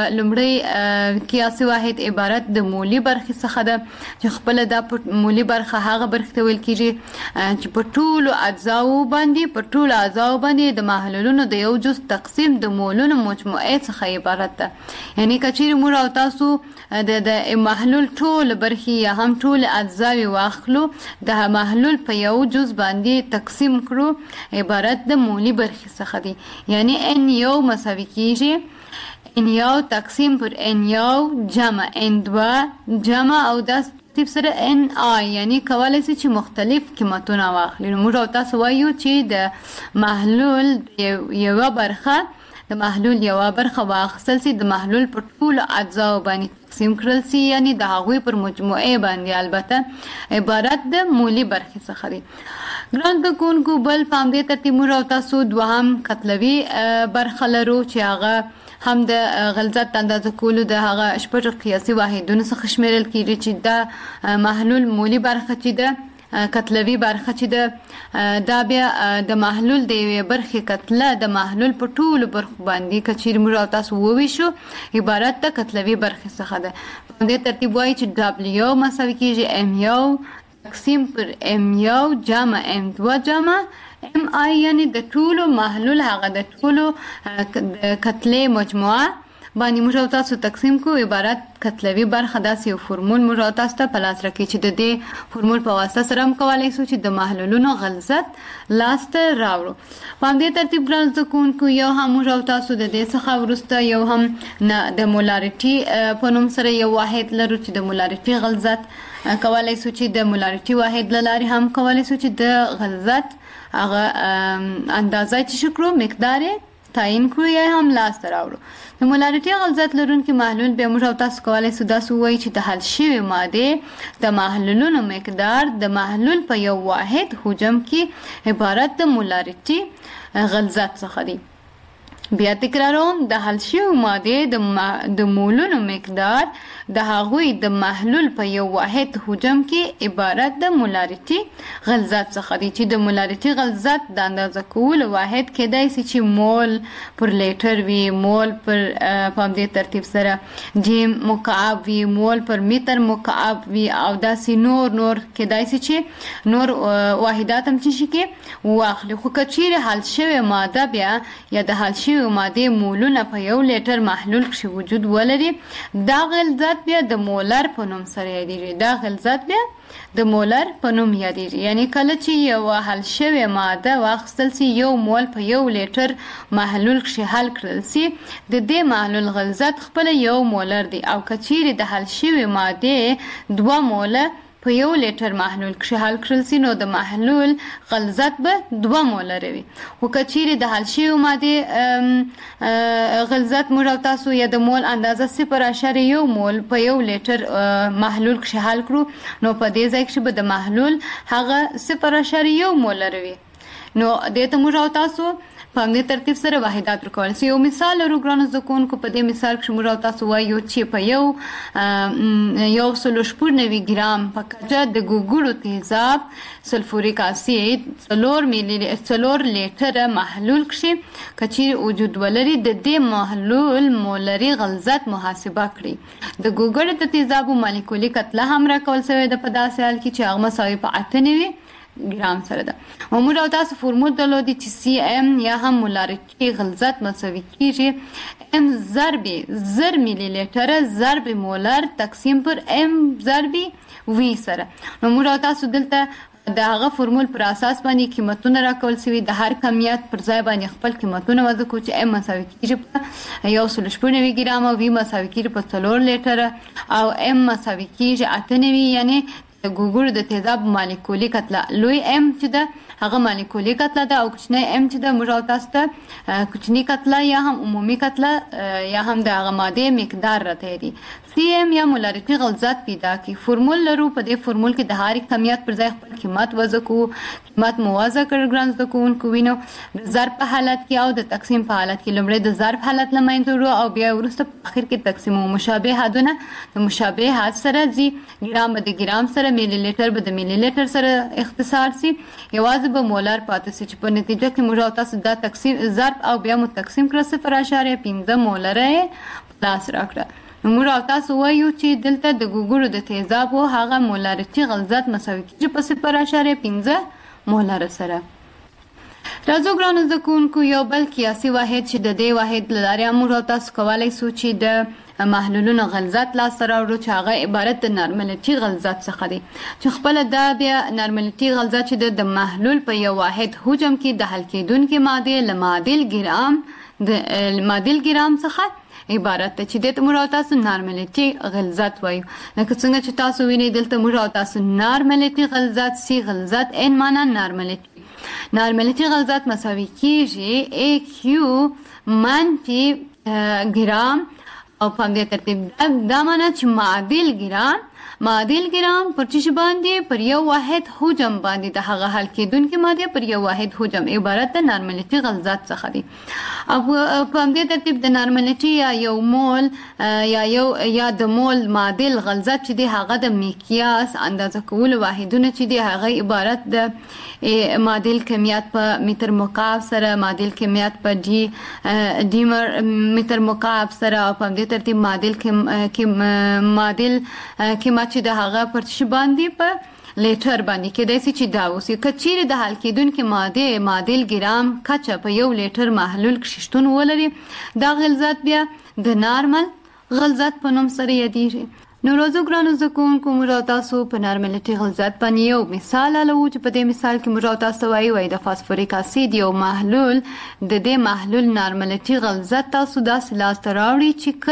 لومړی قیاسي واحد عبارت د مولي برخې څخه ده چې خپله دا مولي برخه هغه برخې ته ویل کېږي چې په ټولو اجزاو باندې په ټولو اجزاو باندې د محلولونو د یو جز تقسیم د مولونو مجموعې څخه عبارت ده یعنی که چیرې موږ او تاسو د د محلول ټول برخې یا هم ټول اجزاوې واخلو د محلول په یو جز باندې تقسیم کړو عبارت د مولي برخې څخه دی یعنی ان یو مساوي کیږي ان یو تقسیم پر ان یو جمع ان دوا جمع او داس ترتیب سره ان آی یعنی کولای شي چې مختلف قیمتونه واخلي نو موږ او تاسو وایو چې د محلول یو برخه د محلول یو برخه واخیستل سي د محلول په ټولو اجزاو باندې تقسیم کړل سي، یعنی د هغوی پر مجموعه باندې البته عبارت د مولی برخې څخه دی. ګران زدهکوونکو بل په همدې ترتیب موږ او تاسو دوهم کتلوي برخه لرو چې هغه هم د غلظت اندازه کولو د هغه شپږ قیاسي واحدونو څخه شمیرل کیږي چې دا محلول مولی برخه چې ده کتلوي برخه چې ده دا بیا د محلول د یوې برخې کتله د محلول په ټولو برخو باندې که چیرې موږ او تاسو وویشو عبارت د کتلوي برخې څخه ده. په همدې ترتیب وایي چې ډبلیو مساوي کیږي ام یو تقسیم پر ام یو جمع ام دوه جمع ام آی، یعنی د ټولو محلول هغه د ټولو کتلې مجموعه باندې موږ او تاسو تقسیم کو عبارت کتلوي برخه داسې یو فرمول موږ او تاسو ته په لاس راکړي چې د دې فرمول په واسطه سره هم کولی شو چې د محلولونو غلظت لاسته راوړو. په همدې ترتیب ګران زدهکوونکو یو هم موږ او تاسو د دې څخه وروسته یو هم د مولاریټي په نوم سره یو واحد لرو چې د مولاریټي غلظت کولی شو چې د مولاریټي واحد له لارې هم کولی شو چې د غلظت هغه اندازه چې شو کړو مقدار تعیین کړو یا هم لاسته راوړو. د مولاریټي غلظت لرونکي محلول بیا موږ او تاسو کولی شو داسې ووایو چې د حل شوې مادې د محلولونو مقدار د محلول په یو واحد حجم کې عبارت د مولاریټي غلظت څخه دی. بیا تکراروم د حل شوې مادې د مولونو مقدار د هغوی د محلول په یو واحد حجم کې عبارت د مولاریټي غلظت څخه دی چې د مولاریټي غلظت د اندازه کولو واحد کېدای شي چې مول پر لیټر وي، مول پر په همدې ترتیب سره جیم مکعب وي، مول پر متر مکعب وي او داسې نور نور کېدای شي چې نور واحدات هم چې شي کې واخلي. خو که چیرې حل شوې ماده بیا یا د حل شوې ماده مولونه په یو لیټر محلول کې وجود ولري، دا غلظت بیا د مولر په نوم سره یادیږي. دا غلظت بیا د مولر په نوم یادیږي. یعنی کله چې یو حل شوې ماده واخیستل سي یو مول په یو لیټر محلول کې حل کړل سي د دې محلول غلظت خپل یو مولر دی، او که چیرې د حل شوې ماده دوه موله په یو لیټر محلول کې حل کړل سي نو د محلول غلظت به دوه مولر وي. خو که چیرې د حل شوې مادې غلظت موږ او تاسو یا د مول اندازه صفر اعشاریه یو مول په یو لیټر محلول کې حل کړو نو په دې ځای کې به د محلول هغه صفر اعشاریه یو مولر وي. نو دې ته موږ او تاسو په همدې ترتیب سره واحدات ورکولی سي. یو مثال لرو ګرانو زدهکوونکو، په دې مثال کې موږ او تاسو وایو چې په یو یو سلو شپږ نوي ګرام په کچه د ګوګړو تیزاب سلفوریک اسید څلور میلی څلور لیټره محلول کې که چیرې وجود ولري د دې محلول مولري غلظت محاسبه کړي. د ګوګړو د تیزابو مالیکولي کتله هم راکول سوې ده په داسې حال کې چې هغه مساوي په اته نوي ګرام سره ده. موږ او تاسو فرمول درلودي چې سی ام یا هم مولاریټي غلظت مساوي کیږي ام ضرب زر میلی لیټر ضرب مولر تقسیم پر ام ضرب وی سره. نو موږ او تاسو دلته د هغه فرمول پر اساس باندې قیمتونه راکول سوي، د هر کمیت پر ځای باندې خپل قیمتونه وضع کړو چې ام مساوي کیږي په یو سل شپږ نوي ګرام او وی مساوي کیږي په څلور لیټر او ام مساوي کیږي اته نوي، یعنی د ګوګړو د تیزاب مالیکولي کتله لوی ام چې ده هغه مالیکولي کتله ده او کوچنی ام چې ده موږ او تاسو ته کوچني کتله یا هم عمومي کتله یا هم د هغه مادې مقدار راته دي. سی ام یا مولاریټي غلظت پیدا کی. فرمول لرو، په دې فرمول کې د هر کمیت پر ځای خپل قیمت وضع کوو. قیمت موازه کړ ګران زدهکوونکو وینو د ضرب په حالت کې او د تقسیم په حالت کې. لومړی د ضرب حالت له منځه وړو او بیا وروسته په اخر کې تقسیم او مشابه حدونه د مشابه حد سره ځي. ګرام به د ګرام سره، میلی لیټر به د میلی لیټر سره اختصار سي، یوازې به مولر پاتې سي چې په نتیجه کې موږ او تاسو دا تقسیم ضرب او بیا مو تقسیم کړه صفر اعشاریه پنځه مولره یې په لاس راکړه. نو موږ او تاسو وایو چې دلته د ګوګړو د تیزابو هغه مولاریټي غلظت مساوي کیږي په صفر اعشاریه پنځه مولره سره. راځو ګرانو زدهکوونکو یو بل قیاسي واحد چې د دې واحد له لارې موږ او تاسو کولی شو چې د محلولونو غلظت لاسته راوړو چې هغه عبارت د نارملټي غلظت څخه دی، چې خپله دا بیا نارملټي غلظت چې د محلول په یو واحد حجم کې د حل کېدونکې مادې له معادل ګرام د معادل ګرام څخه عبارت ده چې دې ته موږ او تاسو نارملټي غلظت وایو. لکه څنګه چې تاسو وینئ دلته موږ او تاسو نارملټي غلظت سی غلظت ان معنا نارملټي نارملیتي غلظت مساوي کیږي ای کیو منفي ګرام او په دې ترتیب دا معنی چې معادل ګرام معادل ګرام پر چی باندې پر یو واحد حجم باندې د هغه حل کېدونکې ماده پر یو واحد حجم عبارت د نارملیتي غلظت څخه دي. او په دې ترتیب د نارملیتي یا یو مول یا یو یا د مول معادل غلظت چې دی هغه د میقیاس اندازه کول واحدونه چې دی هغه عبارت د معادل کمیت په متر مکعب سره معادل کمیت په ډي ډي متر مکعب سره او په دې ترتیب معادل کم معادل کمیت چې د هغه پر څه باندې په لیټر باندې کېدای شي چې دا اوس کچېرې د حل کېدونکې ماده معادل ګرام کچه په یو لیټر محلول کې شتون ولري دا غلظت بیا د نارمل غلظت په نوم سره یادېږي. نو روزو ګرانو زده کوونکو موږ تاسو په نارملیتي غلظت باندې یو مثال حلوو چې په دې مثال کې موږ تاسو وایي وایي د فاسفوریک اسید یو محلول د دې محلول نارملیتي غلظت تاسو داسې لاسته راوړي چې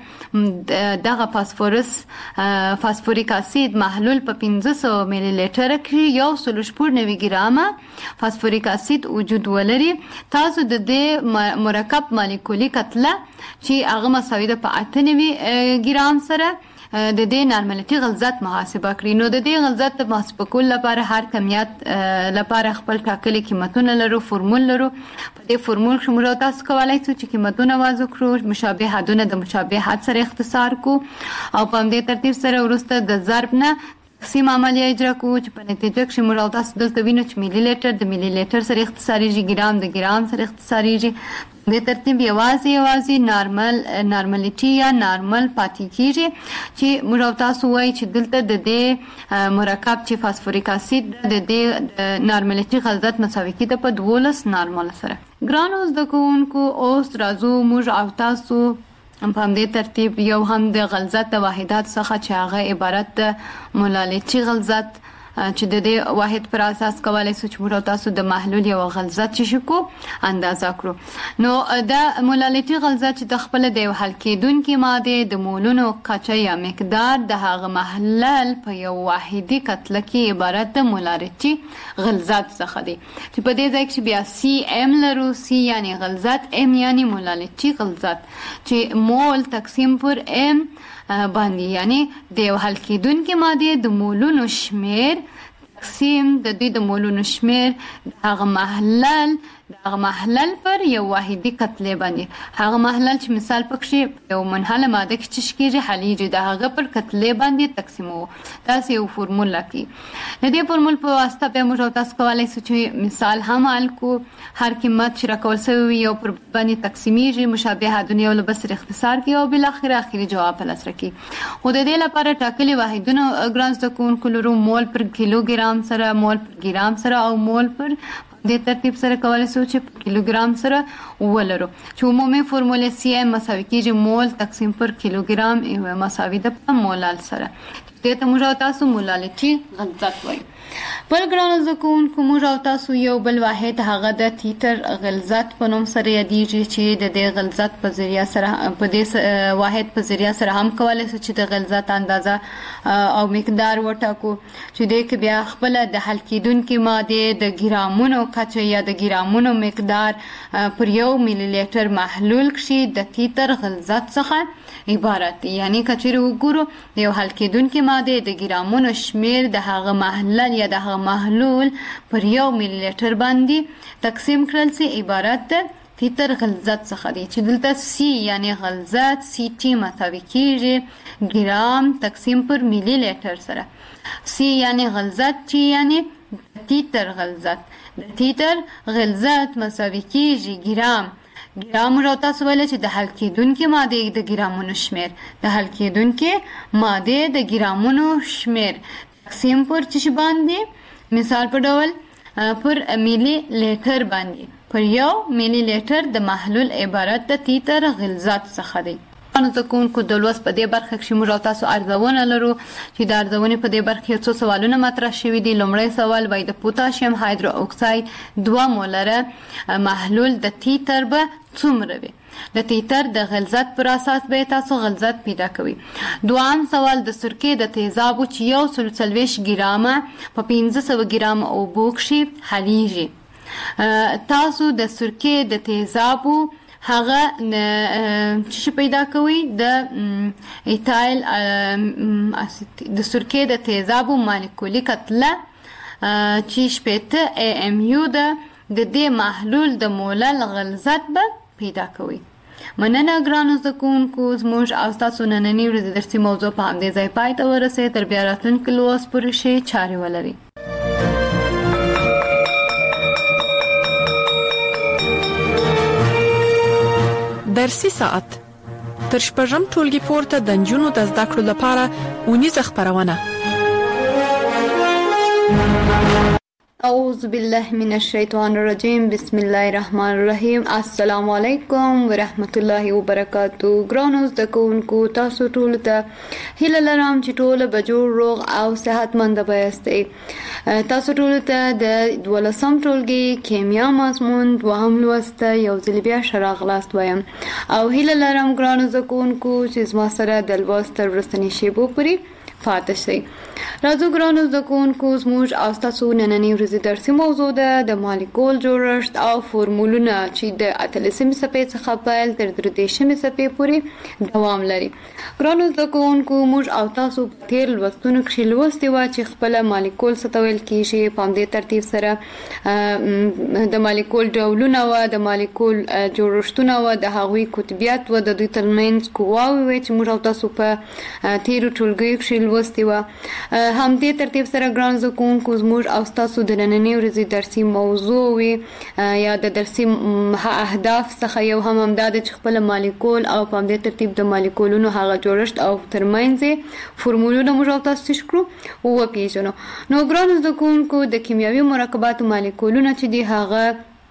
کله دغه فاسفورس فاسفوریک اسید محلول په پنځه سوه میلی لیټر کې یو سل شپږ نوي ګرامه فاسفوریک اسید وجود ولري تاسو د دې مرکب مالیکولي کتله چې هغه مساوي ده په اته نوي ګرام سره د دې نارملیتي غلظت محاسبه کړئ. نو د دې غلظت د محاسبه کولو لپاره هر کمیت لپاره خپل ټاکلي قیمتونه لرو فورمول لرو. په دې فورمول کې موږ تاسو کولی شو چې قیمتونه وضع کړو مشابه حدونه د مشابه حد سره اختصار کو او په همدې ترتیب سره وروسته د ضرب نه تقسیم عملیه اجرا کوو چې په نتیجه کې موږ تاسو دلته وینو چې ملي لیټر د ملي لیټر سره اختصاریږي ګرام د ګرام سره اختصاریږي. د ترتیب یوازې یوازې نارمل نارملیټي یا نارمل پاتې کیږي چې موږ تاسو وایي چې دلته د دې مرکب چې فاسفوریک اسید د دې نارملیټي غلظت مساوي کیده په دولس نارمل سره. ګرانو زده کوونکو اوس راځو موږ او تاسو په همدې ترتیب یو هم د غلظت د واحدات څخه چې هغه عبارت د مولالتي غلظت چې د دې واحد پر اساس کولای شو چې موږ تاسو د محلول یو غلظت چې شکو اندازه کړو. نو د مولالتي غلظت چې د خپل د حل کېدونکې ماده د مولونو کچه یا مقدار د هغه محلل په یو واحدي کتله کې عبارت د مولالتي غلظت څخه دی چې په دې ځای کې بیا سی ام لرو. سی یعنی غلظت، ام یعنی مولالتي غلظت چې مول تقسیم پر ام باندې یعنی د یو حل کېدونکې ماده د مولونو شمیر تقسیم د دوی د مولونو شمیر د هغه محلل د هغه محلل پر یو واحدي کتلې باندې هغه محلل چې مثال پکې یو منحله ماده کې چې کېږي حلیږي د هغه پر کتلې باندې تقسیموو. تاسو یو فورمول لیکئ. د دې فورمول په واسطه به موږ تاسو کولی شو چې مثال هم حل کو هر قیمت چې راکول شوی یو پر باندې تقسیمیږي مشابه حدونه یو له بل سره اختصار کوي او بالاخره اخري جواب په لاس راکړي. خو د دې لپاره ټاکلي واحدونه ګرام زده کوونکو لرو مول پر کیلوګرام سره مول پر ګرام سره او مول پر د ترتیب سره کولی شو چې کیلوګرام سره ولرو چې عمومي فورموله سی ام مساوي کیږي مول تقسیم پر کیلوګرام مساوي ده په مولال سره. دې ته موږ تاسو مولالتي غلظت وایو. بل ګرانو زده کوونکو موږ تاسو یو بل واحد هغه د تیتر غلظت په نوم سره یادېږي چې د دې غلظت په ذریعه سره په دې واحد په ذریعه سره هم کولی شو چې د غلظت اندازه او مقدار وټاکو چې دې کې بیا خپل د حل کېدونکې ماده د ګرامونو کچه یا د ګرامونو مقدار پر یو میلی لیټر محلول کښې د تیتر غلظت څخه عبارت دی. یعنی کچېرې وګورو د یو حل کېدونکې ماده د ګرامونو شمیر د هغه محلل یا د هغه محلول پر یو میلی لیټر باندې تقسیم کړل سي عبارت د تیتر غلظت څخه دی چې دلته سی یعنی غلظت سی ټي مساوي کیږي ګرام تقسیم پر میلی لیټر سره. سی یعنی غلظت ټي یعنی تیتر غلظت د تیتر غلظت مساوي کیږي ګرام ګرام موږ تاسو ویل چې د حل کېدونکې ماده د ګرامونو شمیر د حل کېدونکې ماده د ګرامونو شمیر تقسیم پر چی باندې مثال په ډول پر میلی لیټر باندې پر یو میلی لیټر د محلول عبارت د تیتر غلظت څخه دی. نو تکونکو د لوست په دې برخه کې موږ تاسو ارزونه لرو چې د ارزونې په دې برخه کې څو سوالونه مطرح شوي دي. لومړی سوال وایي د پوتاشیم هایدرو اکساید دوه مولره محلول د تیتر به څومره وي؟ د تیتر د غلظت پر اساس به تاسو غلظت پیدا کوئ. دوام سوال د سرکې د تیزابو چې یو سل څلوېښت ګرامه په پنځه سوه ګرامه اوبو کښې حلیږي تاسو د سرکې د تیزابو هغه چې پیدا کوي د ایتایل د سرکې د تیزابو مالیکولي کتله چې شپېته ای ام یو ده د دې محلول د مولل غلظت به پیدا کوي. مننه ګرانو زده کوونکو، زموږ او ستاسو نننۍ ورځې درسي موضوع په همدې ځای پای ته ورسېد. تر بیا راتلونکي لوست پورې ښې چارې ولرئ. درسي ساعت تر شپږم ټولګي پورته د نجونو د زده کړو لپاره اونیزه خپرونه. اعوذ بالله من الشیطان الرجیم، بسم الله الرحمن الرحیم. السلام علیکم ورحمت الله وبرکاتو. ګرانو زده کوونکو، تاسو ټول ته هیله لرم چې ټول به جوړ روغ او صحتمند یاستئ. تاسو ټول ته د دولسم ټولګي کیمیا مضمون دوهم لوست یو ځل بیا ښه راغلاست وایم او هیله لرم ګرانو زده کوونکو چې زما سره د لوست تر وروستنۍ شیبو پورې فاتح شئ. راځو ګرانو زده کوونکو، زموږ او ستاسو نننۍ ورځې درسي موضوع ده د مالیکول جوړښت او فورمولونه چې د اتلسمې صفحې څخه پیل تر درې دېرشمې صفحې پورې دوام لري. ګرانو زده کوونکو، موږ او تاسو په تېر لوستونو کښې لوستې وه چې خپله مالیکول څه ته ویل کېږي. په همدې ترتیب سره د مالیکول ډولونه وه، د مالیکول جوړښتونه وه، د هغوی قطبیت وه، د دوی ترمنځ قواوې وې چې موږ او تاسو په تېرو ټولګیو کښې لوستې وه. همدې ترتیب سره ګران زده کوونکو، زموږ او ستاسو د نننۍ ورځې درسي موضوع وي یا د درسي اهداف څخه یو هم همدا ده چې خپله مالیکول او په همدې ترتیب د مالیکولونو هغه جوړښت او ترمنځ یې فورمولونه موږ او تاسو څه کړو وپېژنو. نو ګرانو زده کوونکو، د کیمیاوي مرکباتو مالیکولونه چې دي هغه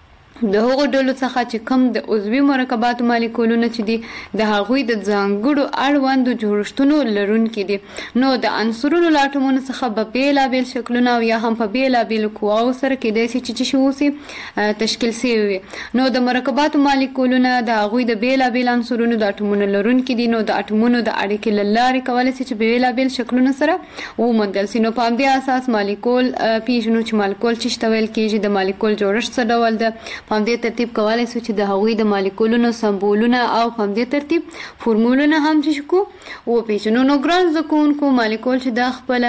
د هغو ډلو څخه چې کوم د عضوي مرکباتو مالیکولونه چې دي د هغوی د ځانګړو اړوندو جوړښتونو لرونکي دي. نو د عنصرونو له اټومونو څخه به بېلابېل شکلونه او یا هم په بېلابېلو قواو سره کیدای شي چې څه شي اوسي تشکیل سوي وي. نو د مرکباتو مالیکولونه د هغوی د بېلابېل عنصرونو د اټومونو لرونکي دي. نو د اټومونو د اړیکې له لارې کولی شي چې بېلابېل شکلونه سره وموندل شي. نو په همدې اساس مالیکول پېژنو چې مالیکول څه ته ویل کېږي، د مالیکول جوړښت څه ډول ده. په همدې ترتیب کولی شو چې د هغوی د مالیکولونو سمبولونه او په همدې ترتیب فورمولونه هم چې کو وپېژنو. نو ګران زده کوونکو، مالیکول چې دا خپله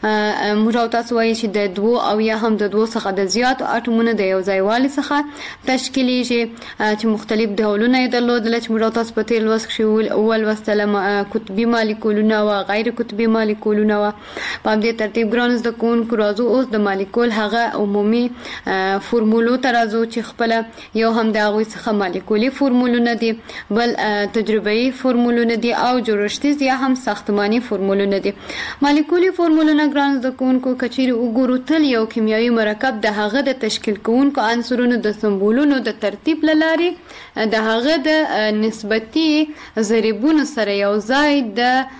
موږ او تاسو وایي چې د دوو او یا هم د دوو څخه د زیاتو اټومونو د یو ځای والي څخه تشکیلیږي چې مختلف ډولونه یې درلودله چې موږ او تاسو په تېر لوست کښې ولوستله. قطبي مالیکولونه وه، غیر قطبي مالیکولونه وه. په همدې ترتیب ګرانو زده کوونکو، راځو اوس د مالیکول هغه عمومي فورمولو ته راځو چې خپله یو هم د هغوی څخه مالیکولي فورمولونه دي، بل تجربه‌ایي فورمولونه دي او جوړښتیز یا هم ساختماني فورمولونه دي. مالیکولي فورمولونه ګران زده کوونکو که چیرې وګورو، تل یو کیمیاوي مرکب د هغه د تشکیل کوونکو عنصرونو د سمبولونو د ترتیب له لارې د هغه د نسبتي ضریبونو سره یو ځای د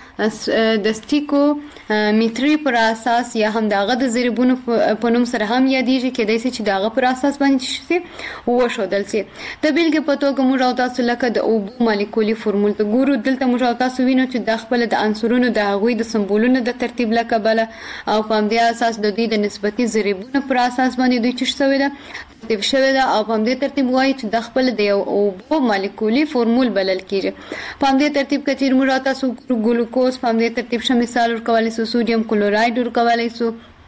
د سټیکو میټري پر اساس یا هم د هغه د ضریبونو په نوم سره هم یادېږي. کیدای شي چې د هغه پر اساس باندې څه شي وښودل شي. د بیلګې په توګه موږ او تاسو لکه د اوبو مالیکولي فورمول ته ګورو. دلته موږ او تاسو وینو چې دا خپله د عنصرونو د هغوی د سمبولونو د ترتیب له کبله او په همدې اساس د دوی د نسبتي ضریبونو پر اساس باندې دوی څه شوې ده ترتیب شوې ده او په همدې ترتیب وایي چې دا خپله د یو اوبو مالیکولي فورمول بلل کېږي. په همدې ترتیب که چیرې موږ او تاسو ګلوکوز په همدې ترتیب ښه مثال ورکولی سو، سوډیم کلوراید ورکولی سو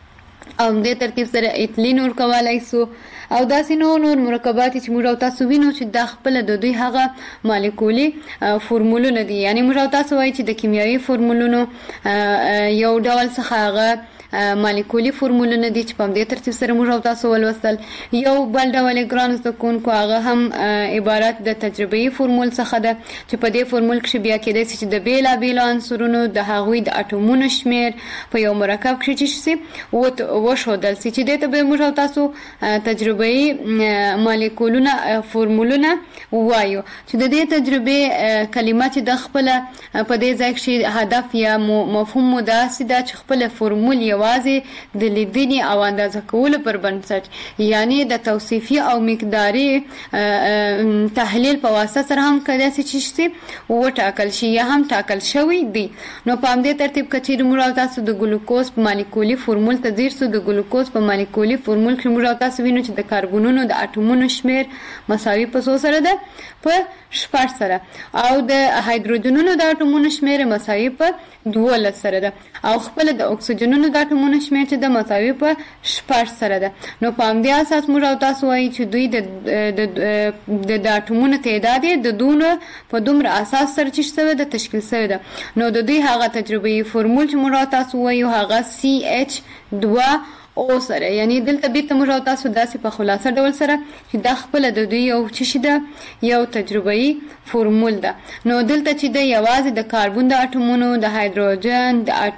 او همدې ترتیب سره ایتلین ورکولی سو او داسې نور نور مرکبات چې موږ او تاسو وینو چې دا خپله د دوی هغه مالیکولي فورمولونه دي. یعنې موږ او تاسو وایي چې د کیمیاوي فورمولونو یو ډول څخه هغه مالیکولي فورمولونه دي چې په همدې ترتیب سره موږ او تاسو ولوستل. یو بل ډول یې ګرانو زده کوونکو هغه هم عبارت د تجربه‌ایي فورمول څخه ده چې په دې فورمول کښې بیا کېدای شي چې د بېلابېلو عنصرونو د هغوی د اټومونو شمېر په یو مرکب کښې چې شي وښودل شي چې دې ته به موږ او تاسو تجربه‌ایي مالیکولونه فورمولونه ووایو. چې د دې تجربې کلمه چې د خپله په دې ځای کښې هدف یا مفهوم مو داسې ده چې خپله فورمول یو یوازې د لیدنې او اندازه کولو پر بنسټ یعنی د توصیفي او مقداري تحلیل په واسطه سره هم کله چې وټاکل شي یا هم ټاکل شوی دی. نو په همدې ترتیب کې چې موږ تاسو د ګلوکوز په مالیکولي فورمول ته ځیر سو. د ګلوکوز په مالیکولي فورمول کې موږ تاسو وینو چې د کاربونونو د اټومونو شمیر مساوي په څو سره ده؟ په شپږ سره. او د هایدروجنونو د اټومونو شمیر مساوي په دولس سره ده او خپل د اکسیجنونو د اټومونو شمیر چې د مساوي په شپږ سره ده. نو په همدې اساس موږ تاسو وایي چې دوی د د اټومونو تعداد د دونه په دومره اساس سره چې څه ده تشکیل شوی ده. نو د دوی هغه تجربي فورمول چې موږ تاسو وایو هغه سی ایچ دوه او سره یعنی دلته بیت موږ تاسو داسې په خلاصه ډول سره چې د خپل د دوی یو چې شیده یو تجربي فورمول ده. نو دلته چې د یوازې د کاربن د اټومونو د هایدروجن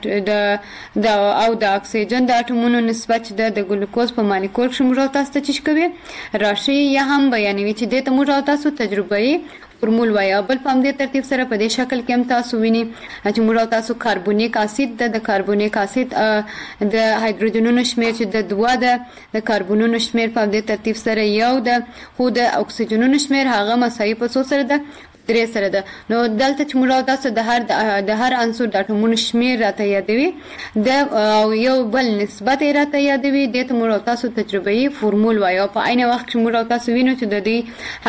د د او د اکسیجن د اټومونو نسبت د د ګلوکوز په مالیکول کې موږ تاسو ته چې کوي راشي یا هم بیانوي چې د موږ تاسو تجربي فورمول وایي. بل په همدې ترتیب سره په دې شکل کې هم تاسو ویني چې موږ تاسو کاربونیک اسید د کاربونیک اسید د هایدروجنونو شمیر چې د دوه د د کاربونونو شمیر په همدې ترتیب سره یو ده خو د اکسیجنونو شمیر هغه مساوي په څو سره ده؟ درې سره ده. نو دلته چې موږ تاسو د هر د هر عنصر د اټومونو شمیر راته یادوي د یو بل نسبت راته یادوي د موږ تاسو تجربي فورمول وایي. او په عین وخت کې موږ تاسو وینو چې د دې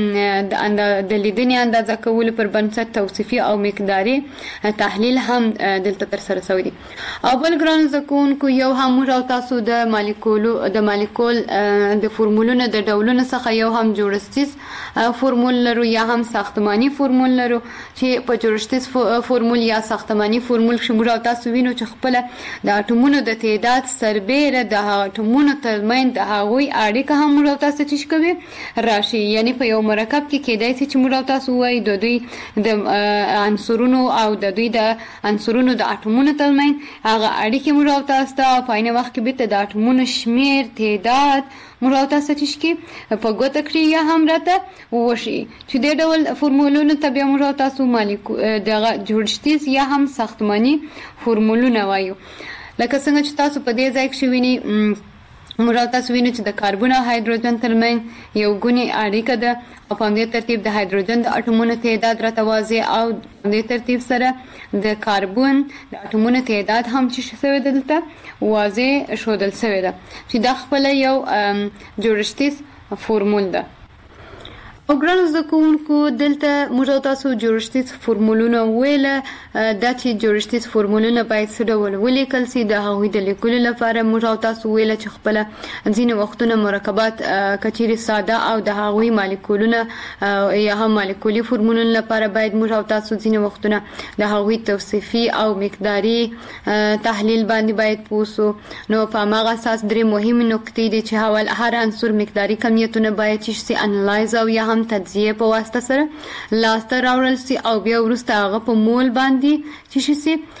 هغه د لیدنې اندازه کولو پر بنسټ توصیفي او مقداري تحلیل هم دلته تر سره شوی دی. او بل ګران زکونکو یو هم موږ تاسو د مالیکولو د مالیکول د فورمولونو د ډولونو څخه یو هم جوړښتیز فورمول لرو یا هم ساختماني فورمول لرو چې په جوړښتیز فورمول یا ساختماني فورمول کې موږ تاسو وینو چې خپل د اټومونو د تعداد سربېره د اټومونو ترمنځ د هغوی اړیکه هم موږ تاسو چې کوي راشي. یعنی په یو مرکب کې کېدای شي چې موږ تاسو وایي د دوی د عنصرونو او د دوی د عنصرونو د اټومونو ترمنځ هغه اړیکې موږ تاسو ته په عین وخت کې به د اټومونو شمیر تعداد موږ تاسو چې په ګوته کړی یا هم راته وشي چې د ډول فورمولونو ته بیا موږ تاسو مالیکول د جوړښتیز یا هم ساختماني فورمولونه وایو. لکه څنګه چې تاسو په دې ځای کې وینئ موږ تاسو وینئ چې د کاربن او هایدروجن ترمنځ یو ګونی اړیکه ده او په همدې ترتیب د هایدروجن د اټومونو تعداد راته واضح او په همدې ترتیب سره د کاربن د اټومونو تعداد هم چې شوی دلته واضح ښودل شوی ده چې دا خپل یو جوړښتیز فورمول ده. او ګرانو زده کوونکو دلته موږ تاسو جوړښتیز فورمولونه ویله دا چې جوړښتیز فورمولونه باید څه ډول ولیکل سي. د هغوی د لیکلو لپاره موږ تاسو ویله چې خپله ځینې وختونه مرکبات کچیرې ساده او د هغوی مالیکولونه یا هم مالیکولي فورمولونو لپاره باید موږ تاسو ځینې وختونه د هغوی توصیفي او مقداري تحلیل باندې باید پوه سو. نو په هماغه اساس درې مهمې نکتې دي چې اول هر عنصر مقداري کمیتونه باید چې سي انالایز او یا هم تجزیه په واسطه سره لاسته راوړل سي او بیا وروسته هغه په مول باندې چې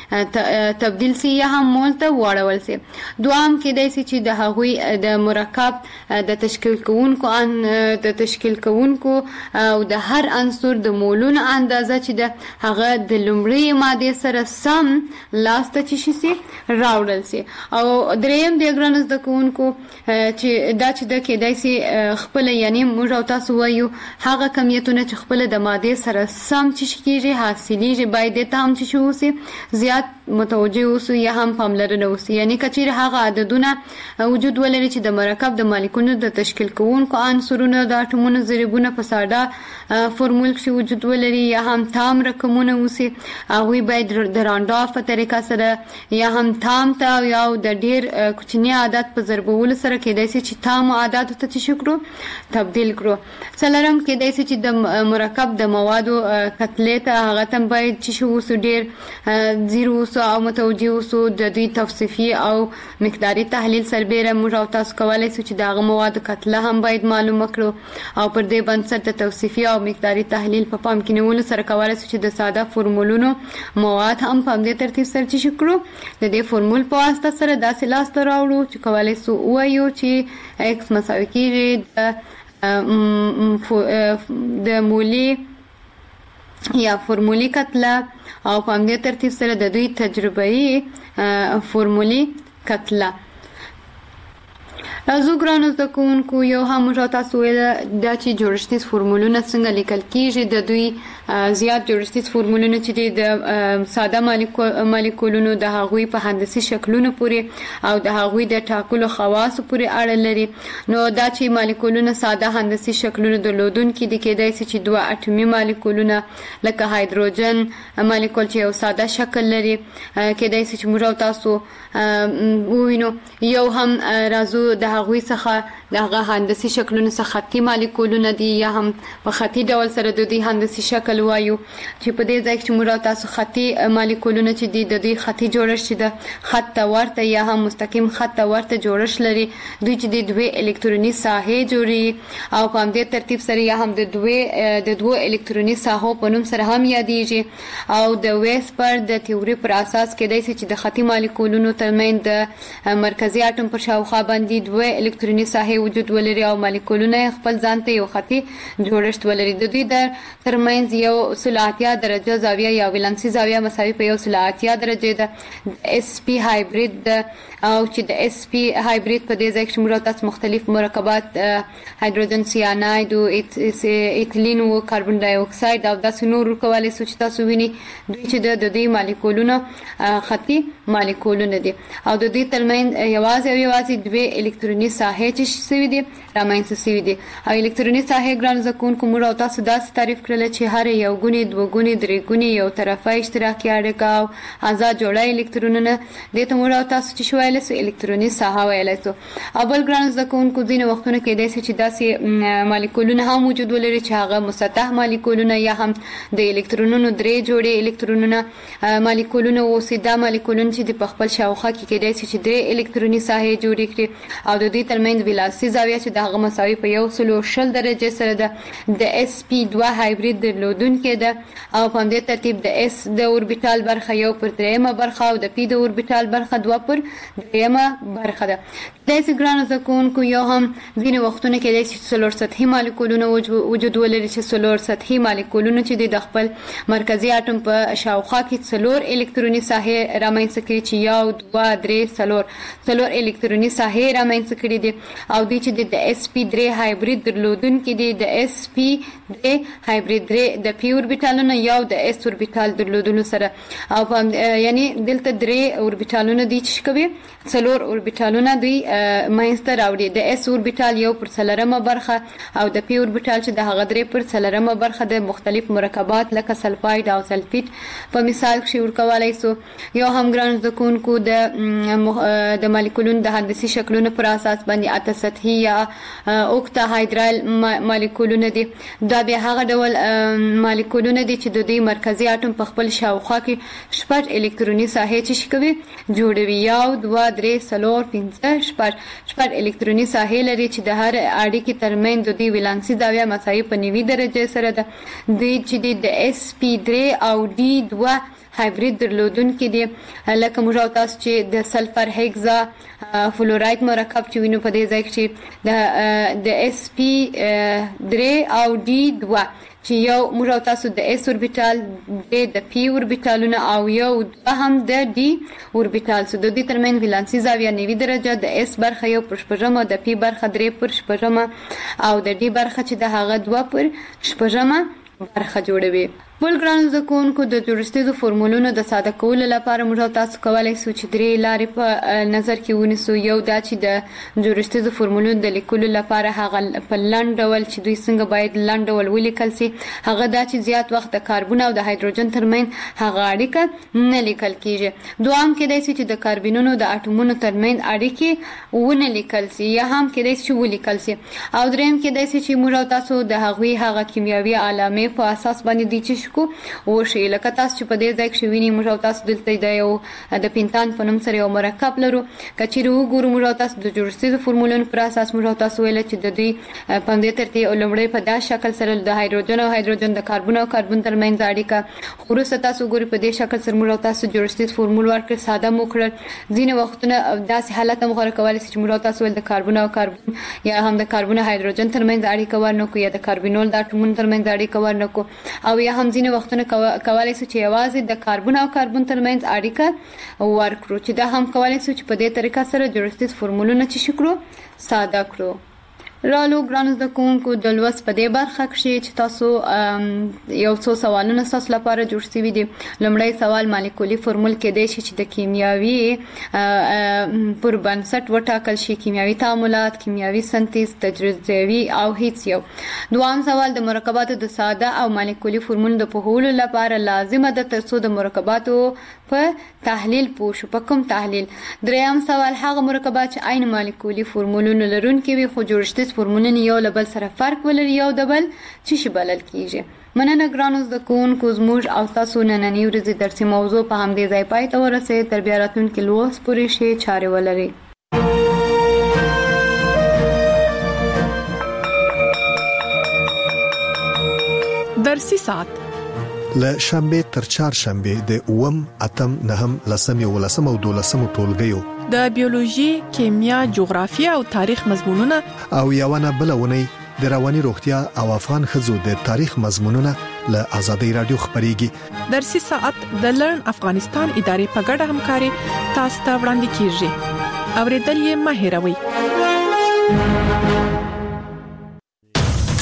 سي تبدیل سي یا هم مول ته واړول سي. دوام کېدای سي چې د هغوی د مرکب د تشکیل کوونکو د تشکیل کوونکو او د هر عنصر د مولونو اندازه چې د هغه د لومړۍ ماده سره سم لاسته چې سي راوړل سي. او دریم د ګران زده کوونکو چې دا چې د کېدای سي خپل یعنی موږ تاسو وایو هغه کمیتونه چې خپل د ماده سره سم چې کیږي حاصلېږي باید ته هم چې اوسي زیات متوجه اوسو یا هم پاملرنه وسي. یعنی کچیر هغه عددونه وجود ولري چې د مرکب د مالیکولونو د تشکیل کوونکو عنصرونو د اټومونو ضریبونه په ساده فورمول کې وجود ولري یا هم تام رقمونه وسي هغوی باید د رانډاف په طریقه سره یا هم تام ته یا د ډیر کوچنی عدد په ضربولو سره کېدای شي چې تام عدد ته چې کړو تبدیل کړو. څلورم کېدای شي چې د مرکب د موادو کتلې ته هغه تم باید چې اوسو ډیر زیرو اوسو او متوجه اوسو د دوی توصیفي او مقداري تحلیل سربیره موږ تاسو کولای شو چې دغه موادو کتله هم باید معلومه کړو او پر دې بنسټ د توصیفي او مقداري تحلیل په پام کې نیولو سره کولای شو چې د ساده فورمولونو مواد هم په همدې ترتیب سره چې کړو د دې فورمول په واسطه سره داسې لاسته راوړو چې کولای شو ووایو چې ایکس مساوي کېږي د د مولی یا فرمولی کتله او په همدې ترتیب سره د دوی تجربه‌ای فرمولي کتله. راځو ګرانو زده کوونکو یو هم موږ تاسو ویل دا چې جوړښتیز فورمولونه څنګه لیکل کیږي. د دوی زیات جوړښتیز فورمولونه چې د ساده مالیکولونو د هغوی په هندسي شکلونو پورې او د هغوی د ټاکلو خواصو پورې اړه لري. نو دا چې مالیکولونه ساده هندسي شکلونه درلودونکي دي، کېدای شي چې دوه اټومي مالیکولونه لکه هایدروجن مالیکول چې یو ساده شکل لري، کېدای شي چې موږ تاسو ووینو. یو هم راځو د هغوی څخه د هغه هندسي شکلونو څخه خطي مالیکولونه دي، یا هم په خطي ډول سره د دوی هندسي شکل وایو، چې په دې ځای کې چې موږ تاسو خطي مالیکولونه چې دي د دوی خطي جوړښت چې د خط ته ورته یا هم مستقیم خط ته ورته جوړښت لري. دوی چې د دوه الکتروني ساحې جوړي او په همدې ترتیب سره یا هم د دوه د دوه الکتروني ساحو په نوم سره هم یادېږي. او د ویسپر د تیوري پر اساس کېدای شي چې د خطي مالیکولونو ترمنځ د مرکزي اټوم پر شاوخوا باندې دوه الکتروني ساحې وجود ولري او مالیکولونه خپل ځان ته یو خطي جوړښت ولري. د دوی د ترمنځ یو سل اتیا درجه زاویه یا ولانسي زاویه مساوي په یو سل اتیا درجه ده. اس پی هایبرید ده، او چې د اس پی هایبرید په دې ځای کې موږ تاسو مختلف مرکبات هایدروجن سیاناید او ایتلین او کاربن ډای اکساید او داسې نور ورکولی سو چې تاسو ویني. دوی چې د دوی مالیکولونه خطي مالیکولونه دي او د دوی ترمنځ یوازې او یوازې دوه الکتروني ساحې چې شوي دي رامنځته شوي دي. او الکتروني ساحې ګران زده کوونکو موږ تاسو داسې تعریف کړله چې هر یو ګونې دوه ګونې درې ګونې یو طرفه اشتراکي اړیکه او آزاد جوړه الکترونونه، دې ته موږ تاسو چې ویلی سو الکتروني ساحه ویلی سو. او بل ګران زده کوونکو ځینې وختونه کېدای شي چې داسې مالیکولونه هم وجود ولري چې هغه مسطح مالیکولونه یا هم د الکترونونو درې جوړې الکترونونه مالیکولونه اوسي. دا مالیکولونه چې د په خپل شاوخوا کې کېدای شي چې درې الکتروني ساحې جوړې کړي او د دوی ترمنځ ولانسي زاویه چې د هغه مساوي په یو سلو شل درجې سره ده. د اس پی دوه هایبرید درلودونکې ده او په همدې ترتیب د اس د اوربیټال برخه یو پر دریمه برخه او د پی د اوربیټال برخه دوه پر دریمه برخه ده. داسې ګرانو زده کوونکو یو هم ځینې وختونه کېدای شي څلور سطحي مالیکولونه وجود ولري چې څلور سطحي مالیکولونه چې د خپل مرکزي اټوم په شاوخوا کې څلور الکتروني ساحې رامنځته کړي چې یو دوه درې څلور څلور الکتروني ساحې رامنځته کړي دي. او دوی چې د اس پی درې هایبرید درلودونکي دي، د اس پی درې هایبرید درې د پی اوربیټالونه یو د اس اوربیټال درلودلو سره او یعنی دلته درې اوربیټالونه دي چې کوي څلور اوربیټالونه دوی منځته راوړي. د اس اوربیټال یو پر څلورمه برخه او د پی اوربیټال چې د هغه درې پر څلورمه برخه د مختلف مرکبات لکه سلفاید او سلفیت په مثال کې ورکولی سو. یو هم ګران زده کوونکو د د مالیکولونو د هندسي شکلونو پر اساس باندې اته سطحي یا اوکتا هایدرایل مالیکولونه دي. دا بیا هغه ډول مالیکولونه دي چې د دوی مرکزي اټوم په خپل شاوخوا کې شپږ الکتروني ساحې چې کوي جوړوي، یو دوه درې څلور پنځه شپږ شپږ الکتروني ساحې لري چې د هر اړیکې ترمنځ د دوی ولانسي زاویه مساوي په نوي درجې سره ده. دوی چې د اس پی درې او ډي دوه هایبرید درلودونکي دي، لکه موږ تاسو چې د سلفر هیګزا فلوراید مرکب چې وینو په دې ځای کې د اس پی درې او ډي دوه چې یو موږ تاسو د اس اوربیټال د پی اوربیټالونه او یو دوه هم د ډي اوربیټال سو. د دې ترمنځ ولانسي زاویه نوي درجه، د اس برخه یو پر شپږمه، د پی برخه درې پر شپږمه او د ډي برخه چې د هغه دوه پر شپږمه برخه جوړوي. بل ګرانو زده کوونکو د جوړښتیزو فورمولونو د ساده کولو لپاره موږ تاسو کولی سو چې درې لارې په نظر کې ونیسو. یو دا چې د جوړښتیزو فورمولونو د لیکلو لپاره هغه په لنډ ډول چې دوی څنګه باید لنډ ډول ولیکل سي، هغه دا چې زیات وخت د کاربن او د هایدروجن ترمنځ هغه اړیکه نه لیکل کیږي. دوام کېدای شي چې د کاربنونو د اټومونو ترمنځ اړیکې ونه لیکل سي یا هم کېدای شي ولیکل سي. او دریم کېدای شي چې موږ تاسو د هغوی هغه کیمیاوي علامې په اساس باندې دي چې کو وشي، لکه تاسو چې په دې ځای کې وینئ موږ تاسو دلته د یو د پینتان په نوم سره یو مرکب لرو. که چیرې وګورو موږ تاسو د جوړښتیزو فورمولونو پر اساس موږ تاسو ویل چې د دوی په دې ترتیب لومړی په دا شکل سره د هایدروجن او هایدروجن د کاربن او کاربن ترمنځ اړیکه، وروسته تاسو وګورئ په دې شکل سره موږ تاسو جوړښتیز فورمول ورکړ ساده مو کړل. ځینې وختونه داسې حالت هم غوره کولی شي چې موږ تاسو ول د کاربن او کاربن یا هم د کاربن او هایدروجن ترمنځ اړیکه ورنکو یا د کاربینول د اټومونو ترمنځ اړیکه ورنکو، او یا هم ځینې وختونه کولای شو چې یوازې د کاربن او کاربن ترمنځ اړیکه ورکړو چې دا هم کولای شو چې په دې طریقه سره جوړښتیز فورمولونه چې شکرو ساده کړو. رالو ګرانو زده کوونکو د لوست په دې برخه کې چې تاسو یو څو سوالونه تاسو لپاره جوړ شوي دي. لومړی سوال مالیکولي فورمول کېدای شي چې د کیمیاوي پر بنسټ وټاکل شي، کیمیاوي تعاملات، کیمیاوي سنتیز، تجزیوي او هیڅ یو. دوام سوال د مرکباتو د ساده او مالیکولي فورمول د پوهولو لپاره لازمه ده ترڅو د مرکباتو په تحلیل پوه شو. په کوم تحلیل؟ دریم سوال هغه مرکبات چې عین مالیکولي فورمولونه لرونکي وي خو جوړښتیز فورمولونه یو له بل سره فرق ولري یو د بل څه شي بلل کیږي. مننه ګرانو زده کوونکو، زموږ او تاسو نننۍ ورځې درسي موضوع په همدې ځای پای ته ورسېد. تر بیا راتلونکي لوست پورې ښې چارې ولرئ. درسي ساعت له شنبه تر چهارشنبه د اووم، اتم، نهم، لسم، یولسم او دولسم ټولګیو د بیولوژي، کیمیا، جغرافیه او تاریخ مضمونونه او یوونه بلونه د رواني روغتیا او افغان ښځو د تاریخ مضمونونه له آزادۍ رادیو خبريږي. درسي ساعت د لرن افغانستان ادارې په ګډه همکاري تاسو ته وړاندې کیږي. اوریدل یې مه هېروئ.